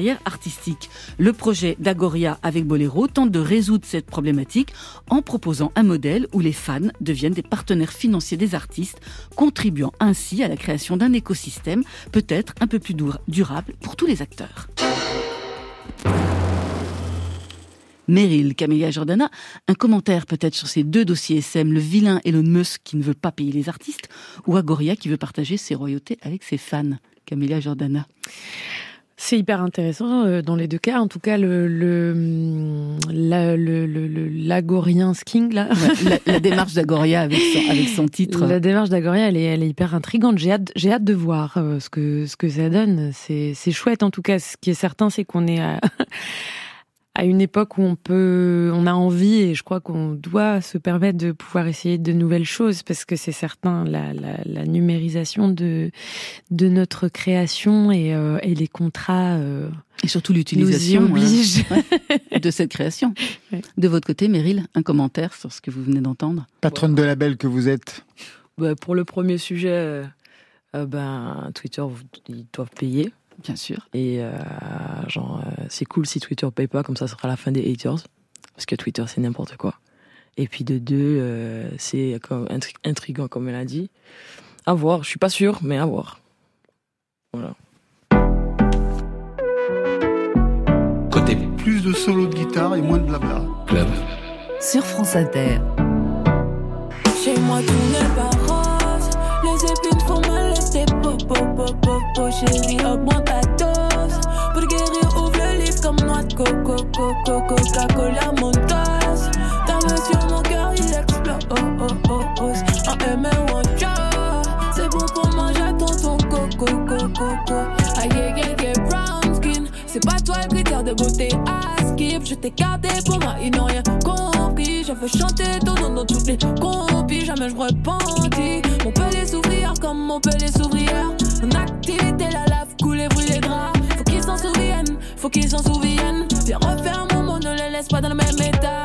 artistique. Le projet d'Agoria avec Boléro tente de résoudre cette problématique en proposant un modèle où les fans deviennent des partenaires financiers des artistes, contribuant ainsi à la création d'un écosystème peut-être un peu plus durable pour tous les acteurs. Meryl, Camélia Jordana, un commentaire peut-être sur ces deux dossiers SM, le vilain Elon Musk qui ne veut pas payer les artistes, ou Agoria qui veut partager ses royautés avec ses fans. Camélia Jordana. C'est hyper intéressant dans les deux cas. En tout cas, l'agorien king là. Ouais, la démarche d'Agoria avec son titre. La démarche d'Agoria, elle est hyper intrigante. J'ai hâte de voir ce que ça donne. C'est chouette en tout cas. Ce qui est certain, c'est qu'on est à une époque où on a envie, et je crois qu'on doit se permettre de pouvoir essayer de nouvelles choses, parce que c'est certain, la numérisation de notre création et les contrats et surtout l'utilisation nous y oblige. De cette création. Ouais. De votre côté, Meryl, un commentaire sur ce que vous venez d'entendre. Patronne de label que vous êtes. Pour le premier sujet, Twitter, ils doivent payer. Bien sûr. Et c'est cool si Twitter paye pas, comme ça sera la fin des haters. Parce que Twitter, c'est n'importe quoi. Et puis de deux, c'est intriguant, comme elle a dit. À voir, je suis pas sûr, mais à voir. Voilà. Côté Plus de solo de guitare et moins de blabla. club. Sur France Inter. Chez moi tout n'est pas rose. Les épines font mal, laissez chérie, augmente ta dose. Pour guérir, ouvre le livre comme noix de coco, Coca-Cola, mon tasse. Ta main sur mon cœur, il explose. En M ou en ja, c'est bon pour manger à tonton coco. Aïe, brown skin. C'est pas toi le critère de beauté à skip. Je t'ai gardé pour moi, ils n'ont rien compris. Je veux chanter ton nom dans toutes les compis. Jamais je me repentis. On peut les ouvrir comme on peut les ouvrières. En activité, la lave coule et brûle les draps. Faut qu'ils s'en souviennent. Viens refaire mon monde, ne les laisse pas dans le même état.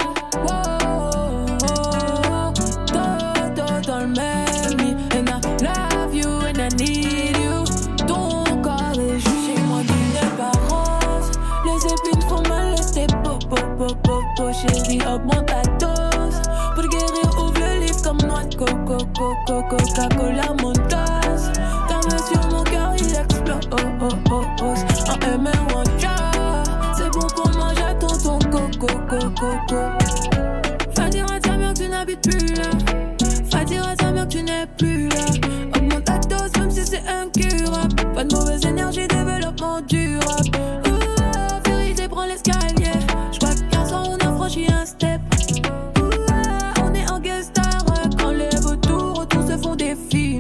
Dans le même lit. And I love you and I need you. Ton corps est juste chez moi, tu n'es pas rose. Les épines font mal, laissez chérie, augmente ta dose. Pour guérir, ouvre le livre comme noix de coco, Coca-Cola, mon tasse. Ta main sur mon cœur, il explose. En M ou en ja, c'est bon pour manger à tonton coco. Va dire à ta mère que tu n'habites plus là. Va dire à ta mère que tu n'es plus là. Augmente ta dose même si c'est incurable. Pas de mauvaise énergie, développement durable. Vérité, prends l'escalier. J'crois que qu'un soir on a franchi un step. On est en guest star quand les vautours autour se font des films.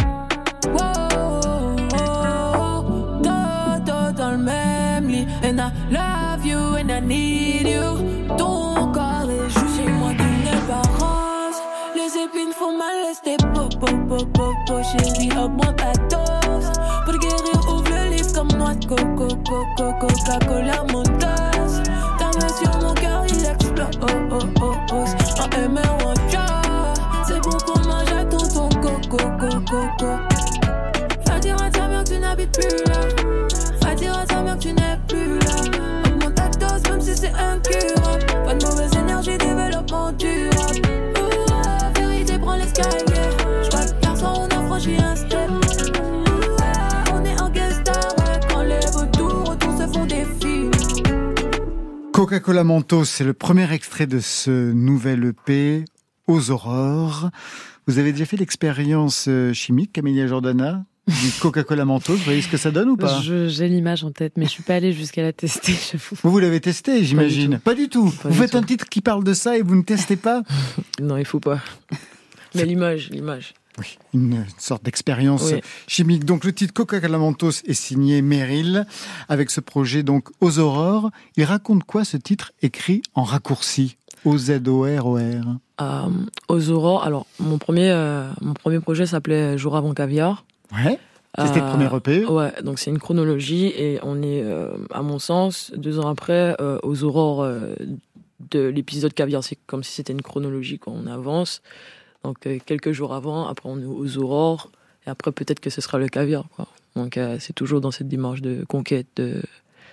Dans le même lit. And I love you and I need you. Ton corps est juste chez moi, tu n'es pas rose. Les épines font mal, laisse tes chérie, augmente ta dose. Pour guérir, ouvre le livre comme noix de coco, Coca-Cola, mon tasse. Ta main sur mon cœur, il explose. En M ou en ja, c'est bon pour manger à tonton coco. Va dire à ta mère que tu n'habites plus là. Va dire à ta mère que tu n'es plus là. Augmente ta dose même si c'est incurable. Pas de mauvaise énergie, développement durable. Vérité, prends l'escalier. J'crois que hier soir on a franchi un step. On est en guest star quand les vautours autour se font des films. Coca-Cola Mentos, c'est le premier extrait de ce nouvel EP, Aux Aurores. Vous avez déjà fait l'expérience chimique, Camélia Jordana, du Coca-Cola Mentos? Vous voyez ce que ça donne ou pas? J'ai l'image en tête, mais je suis pas allée jusqu'à la tester, j'avoue. Vous l'avez testé, j'imagine? Pas du tout. Vous faites un titre qui parle de ça et vous ne testez pas? Non, il faut pas. Mais l'image. Oui, une sorte d'expérience chimique. Donc le titre Coca-Cola Mentos est signé Meryl avec ce projet donc Aux Aurores. Il raconte quoi ce titre écrit en raccourci? O-Z-O-R-O-R. Aux Aurores, alors mon premier projet s'appelait Jour avant caviar. Ouais. C'était le premier EP. Ouais, donc c'est une chronologie et on est, à mon sens, 2 ans après, aux Aurores de l'épisode caviar. C'est comme si c'était une chronologie quand on avance. Donc quelques jours avant, après on est aux Aurores et après peut-être que ce sera le caviar, quoi. Donc c'est toujours dans cette démarche de conquête,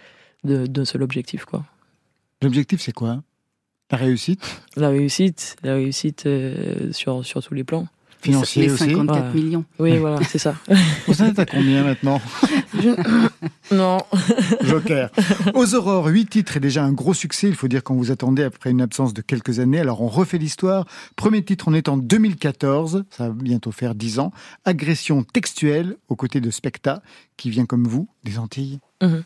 d'un seul objectif, quoi. L'objectif, c'est quoi ? La réussite ? La réussite sur tous les plans. Financier les aussi ? 54 millions. Oui, voilà, c'est ça. Vous en êtes à combien maintenant ? Non. Joker. Aux Aurores, 8 titres et déjà un gros succès. Il faut dire qu'on vous attendait après une absence de quelques années. Alors on refait l'histoire. Premier titre, on est en 2014. Ça va bientôt faire 10 ans. Agression textuelle aux côtés de Specta, qui vient comme vous, des Antilles. Mm-hmm.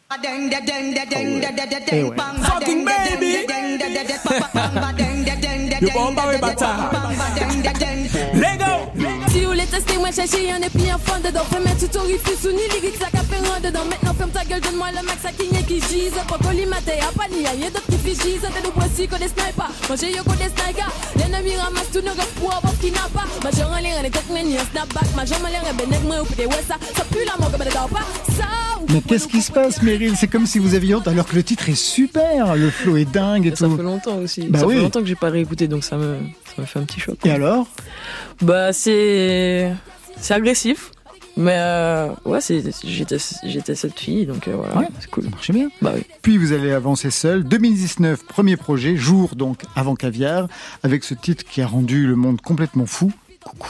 Eh ouais. Fucking baby. You bomba we bata. Lego. Si vous voulez tester, moi chercher un et puis un fond dedans. Fais mettre tout orifice ou ni lyrique, ça qu'a fait rendre dedans. Maintenant ferme ta gueule, donne-moi le max à qui n'y qui gise. Pas collimaté, à pas ni à y'a de petits fichis. T'es de boissy que des snipers. Moi j'ai yo que des snipers. L'ennemi ramasse tout nos gars pour avoir ce qu'il n'a pas. Ma j'en ai l'air de tête, mais ni un snapback. Ma j'en ai l'air de benec, moi ou des ouais ça. Ça pue la mort comme des dents pas. Ça. Mais qu'est-ce qui se passe, Meryl ? C'est comme si vous aviez honte alors que le titre est super. Le flow est dingue et Ça tout. fait longtemps aussi. Bah ça oui. fait longtemps que j'ai pas réécouté, donc ça me fait un petit choc. Et alors ? Bah c'est agressif, mais ouais, j'étais cette fille, donc voilà, Ouais, c'est cool. Ça marchait bien. Bah oui. Puis vous allez avancer seul. 2019, premier projet, jour donc avant Caviar, avec ce titre qui a rendu le monde complètement fou. Coucou.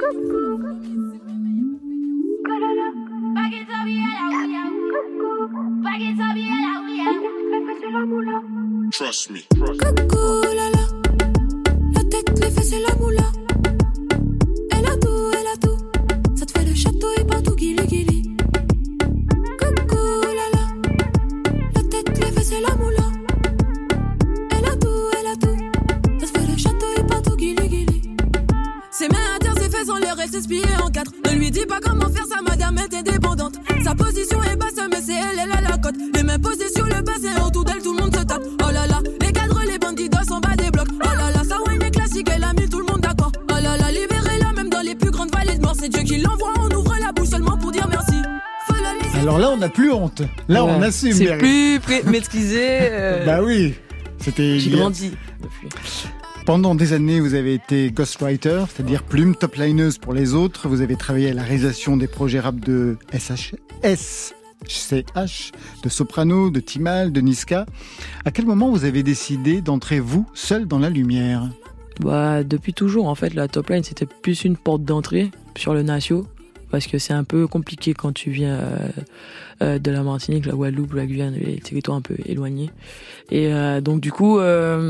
Trust me. Coucou, lala. La tête, les fesses et la moula. Elle a tout. Ça te fait le château et partout, guili. Coucou, lala. La tête, les fesses et la moula. Elle a tout. Ça te fait le château et partout, guili. Ses mains à terre, ses fesses en l'air, elle s'espille en quatre. Ne lui dis pas comment faire, sa madame est indépendante. Sa position est basse, mais c'est elle a la cote. Les mains posées sur le bassin, autour d'elle, tout le monde se tape. Oh là là, les cadres, les bandits s'en bas des blocs. Oh là là, ça wine est classique, elle a mis tout le monde d'accord. Oh là là, libérez-la, même dans les plus grandes vallées de mort. C'est Dieu qui l'envoie, on ouvre la bouche seulement pour dire merci. Alors là, on n'a plus honte. Là, Ouais. on assume. C'est Meryl. plus maîtrisé. Bah oui. C'était. J'ai grandi depuis. Pendant des années, vous avez été ghostwriter, c'est-à-dire plume, top lineuse pour les autres. Vous avez travaillé à la réalisation des projets rap de SCH, de Soprano, de Timal, de Niska. À quel moment vous avez décidé d'entrer, vous, seul dans la lumière ? Bah depuis toujours, en fait, la top line c'était plus une porte d'entrée sur le Natio, parce que c'est un peu compliqué quand tu viens de la Martinique, la Guadeloupe, la Guyane, les territoires un peu éloignés. Et donc du coup,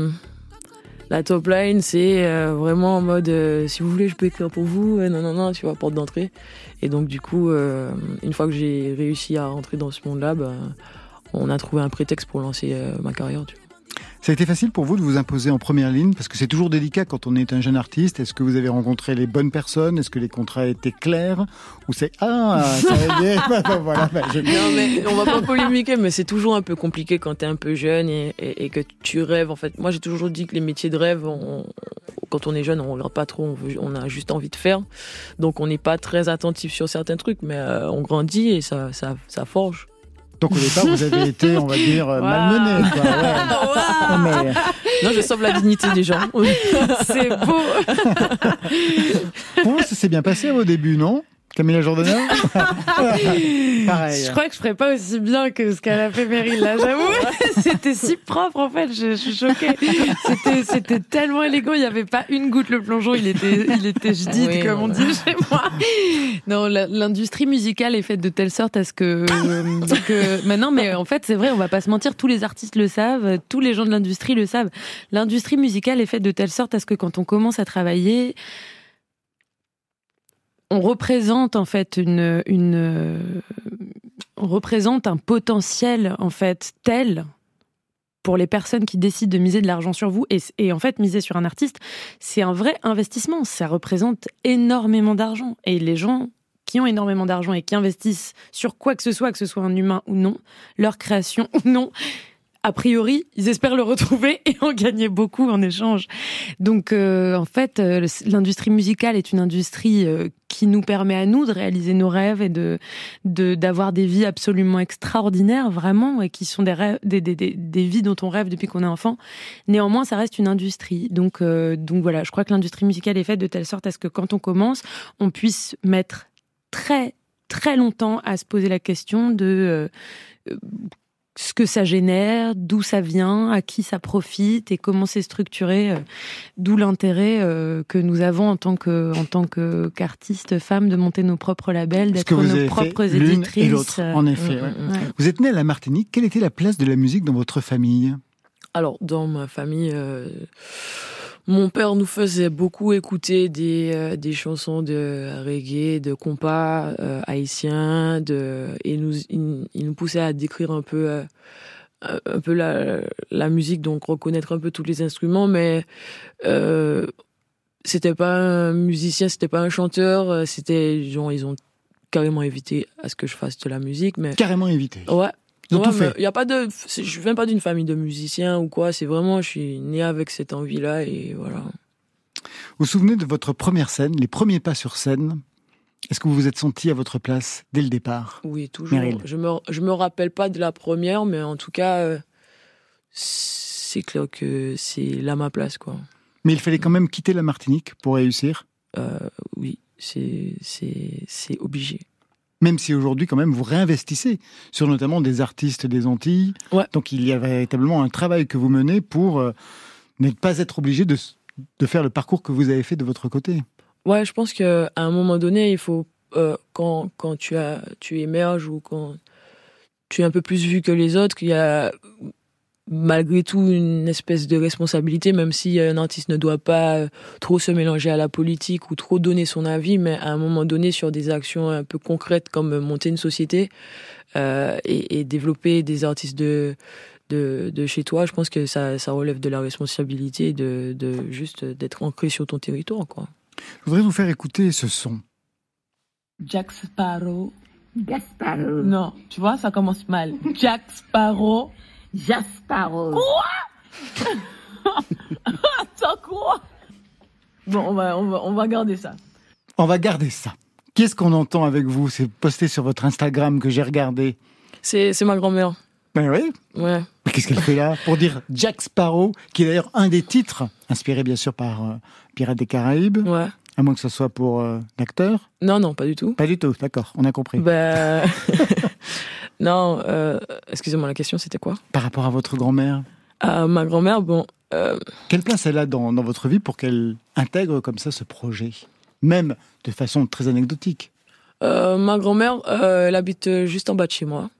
la top line c'est vraiment en mode si vous voulez je peux écrire pour vous, non, tu vois, porte d'entrée. Et donc du coup, une fois que j'ai réussi à rentrer dans ce monde-là, bah, on a trouvé un prétexte pour lancer ma carrière, tu vois. Ça a été facile pour vous de vous imposer en première ligne, parce que c'est toujours délicat quand on est un jeune artiste. Est-ce que vous avez rencontré les bonnes personnes ? Est-ce que les contrats étaient clairs ? Ou c'est ça y est, voilà, Non mais on va pas polémiquer, mais c'est toujours un peu compliqué quand t'es un peu jeune et que tu rêves. En fait, moi j'ai toujours dit que les métiers de rêve, quand on est jeune, on regarde pas trop, on a juste envie de faire. Donc on n'est pas très attentif sur certains trucs, mais on grandit et ça forge. Donc au départ, vous avez été, on va dire, malmené. Quoi. Ouais. Mais... Non, je sauve la dignité des gens. C'est beau. Pour vous, ça s'est bien passé au début, non ? Camilla Jordana ? Pareil. Je crois que je ferais pas aussi bien que ce qu'elle a fait Meryl là, j'avoue. C'était si propre en fait, je suis choquée. C'était tellement élégant, il n'y avait pas une goutte, le plongeon, il était jdid, oui, comme on dit chez moi. Non, l'industrie musicale est faite de telle sorte à ce que maintenant, mais en fait c'est vrai, on va pas se mentir, tous les artistes le savent, tous les gens de l'industrie le savent. L'industrie musicale est faite de telle sorte à ce que quand on commence à travailler, on représente en fait on représente un potentiel en fait tel pour les personnes qui décident de miser de l'argent sur vous et en fait miser sur un artiste, c'est un vrai investissement, ça représente énormément d'argent et les gens qui ont énormément d'argent et qui investissent sur quoi que ce soit un humain ou non, leur création ou non, a priori, ils espèrent le retrouver et en gagner beaucoup en échange. Donc, en fait, l'industrie musicale est une industrie qui nous permet à nous de réaliser nos rêves et d'avoir des vies absolument extraordinaires, vraiment, et qui sont des vies dont on rêve depuis qu'on est enfant. Néanmoins, ça reste une industrie. Donc voilà, je crois que l'industrie musicale est faite de telle sorte à ce que quand on commence, on puisse mettre très, très longtemps à se poser la question de ce que ça génère, d'où ça vient, à qui ça profite et comment c'est structuré, d'où l'intérêt que nous avons en tant qu'artistes femmes de monter nos propres labels, d'être nos propres éditrices. L'une et l'autre, en effet. Ouais. Vous êtes née à la Martinique, quelle était la place de la musique dans votre famille ? Alors, dans ma famille, mon père nous faisait beaucoup écouter des chansons de reggae, de compas haïtiens, et il nous poussait à décrire un peu la musique, donc reconnaître un peu tous les instruments, mais c'était pas un musicien, c'était pas un chanteur, c'était genre ils ont carrément évité à ce que je fasse de la musique, mais carrément évité. Ouais. Ils ont tout fait. Y a pas de, je viens pas d'une famille de musiciens ou quoi, c'est vraiment, je suis né avec cette envie-là et voilà. Vous vous souvenez de votre première scène, les premiers pas sur scène ? Est-ce que vous vous êtes senti à votre place dès le départ ? Oui, toujours. Meryl. Je me rappelle pas de la première, mais en tout cas, c'est clair que c'est là ma place, quoi. Mais il fallait quand même quitter la Martinique pour réussir ? Oui, c'est obligé. Même si aujourd'hui, quand même, vous réinvestissez sur notamment des artistes des Antilles. Ouais. Donc il y a véritablement un travail que vous menez pour ne pas être obligé de faire le parcours que vous avez fait de votre côté. Ouais, je pense qu'à un moment donné, il faut, quand tu émerges ou quand tu es un peu plus vu que les autres, qu'il y a malgré tout une espèce de responsabilité, même si un artiste ne doit pas trop se mélanger à la politique ou trop donner son avis, mais à un moment donné sur des actions un peu concrètes comme monter une société et développer des artistes de chez toi, je pense que ça relève de la responsabilité de juste d'être ancré sur ton territoire, quoi. Je voudrais vous faire écouter ce son. Jack Sparrow. Jack Sparrow. Non, tu vois, ça commence mal. Jack Sparrow. Jack Sparrow. Quoi? Attends, quoi? Bon, on va garder ça. On va garder ça. Qu'est-ce qu'on entend avec vous? C'est posté sur votre Instagram que j'ai regardé. C'est ma grand-mère. Ben oui. Ouais. Mais qu'est-ce qu'elle fait là? Pour dire Jack Sparrow, qui est d'ailleurs un des titres, inspiré bien sûr par Pirates des Caraïbes. Ouais. À moins que ce soit pour l'acteur. Non, pas du tout. Pas du tout, d'accord, on a compris. Non, excusez-moi, la question c'était quoi? Par rapport à votre grand-mère? Ma grand-mère, bon... Quelle place elle a dans votre vie pour qu'elle intègre comme ça ce projet? Même de façon très anecdotique. Ma grand-mère, elle habite juste en bas de chez moi.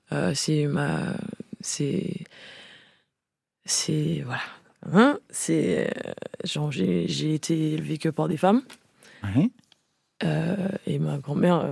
Voilà. Hein, genre j'ai été élevée que par des femmes. Ouais. Et ma grand-mère,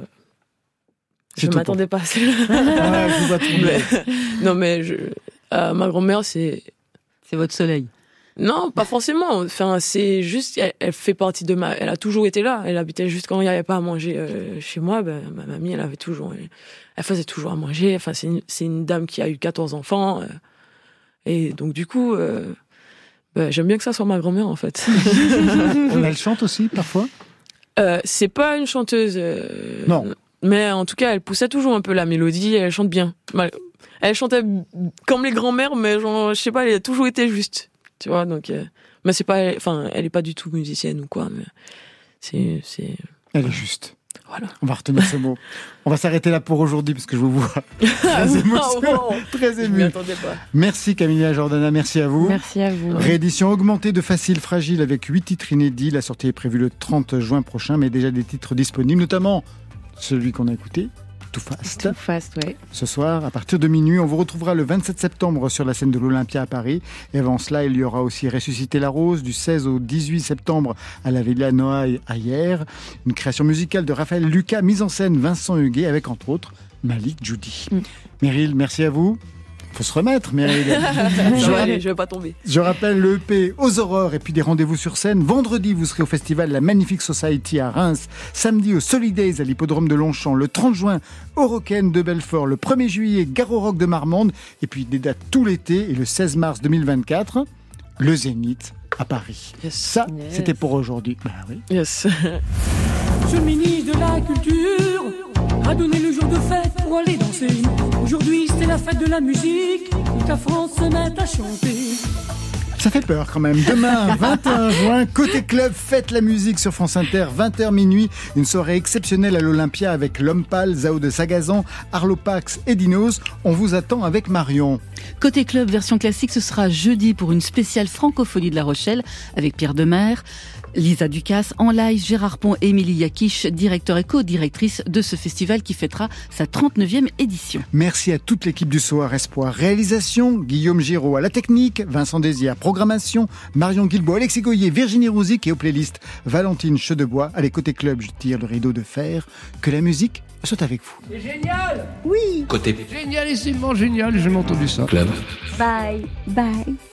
je m'attendais pas à ça. Ouais, je vous vois tomber. Non mais ma grand-mère c'est votre soleil. Non, pas forcément. Enfin, c'est juste, elle fait partie de elle a toujours été là. Elle habitait juste quand il n'y avait pas à manger chez moi. Ben, ma mamie, elle faisait toujours à manger. Enfin, c'est une dame qui a eu 14 enfants. Et donc, du coup, j'aime bien que ça soit ma grand-mère, en fait. Elle chante aussi, parfois? C'est pas une chanteuse. Non. Mais en tout cas, elle poussait toujours un peu la mélodie. Elle chante bien. Elle chantait comme les grands-mères, mais genre, je sais pas, elle a toujours été juste. Tu vois, donc, mais c'est pas, enfin, elle est pas du tout musicienne ou quoi, mais c'est. Elle est juste. Voilà. On va retenir ce mot. On va s'arrêter là pour aujourd'hui parce que je vous vois très émotionnée, très émue. Je m'y attendais pas. Merci Camilla Jordana, merci à vous. Merci à vous. Réédition augmentée de Facile Fragile avec 8 titres inédits. La sortie est prévue le 30 juin prochain, mais déjà des titres disponibles, notamment celui qu'on a écouté. Too Fast. Too Fast, ouais. Ce soir, à partir de minuit, on vous retrouvera le 27 septembre sur la scène de l'Olympia à Paris. Et avant cela, il y aura aussi Ressusciter la Rose du 16 au 18 septembre à la Villa Noailles à Hyères. Une création musicale de Raphaël Lucas, mise en scène Vincent Huguet avec entre autres Malik Djoudi. Meryl, merci à vous. Faut se remettre, Meryl. Je vais pas tomber. Je rappelle le EP Aux Aurores et puis des rendez-vous sur scène. Vendredi, vous serez au festival La Magnifique Society à Reims. Samedi, au Solidays à l'hippodrome de Longchamp. Le 30 juin, au Rocken de Belfort. Le 1er juillet, Gare au Rock de Marmande. Et puis des dates tout l'été. Et le 16 mars 2024, le Zénith à Paris. Yes. Ça, c'était pour aujourd'hui. Ben oui. Yes. Monsieur le ministre de la Culture a donné le jour de fête pour aller danser. Aujourd'hui, c'est la fête de la musique. Toute la France se met à chanter. Ça fait peur quand même. Demain, 21 juin, Côté Club, fête la musique sur France Inter, 20h minuit. Une soirée exceptionnelle à l'Olympia avec L'Homme Pâle, Zao de Sagazan, Arlo Pax et Dinos. On vous attend avec Marion. Côté Club, version classique, ce sera jeudi pour une spéciale francophonie de La Rochelle avec Pierre Demer, Lisa Ducasse, en live, Gérard Pont et Émilie Yakish, directeur et co-directrice de ce festival qui fêtera sa 39e édition. Merci à toute l'équipe du Soir Espoir. Réalisation, Guillaume Giraud à la technique, Vincent Désière, programmation, Marion Guilbault, Alexis Goyer, Virginie Rouzic et aux playlists Valentine Chedebois. Allez, Côté Club, je tire le rideau de fer. Que la musique soit avec vous. C'est génial! Côté Génialissimement génial, j'ai jamais entendu ça. Club. Bye. Bye.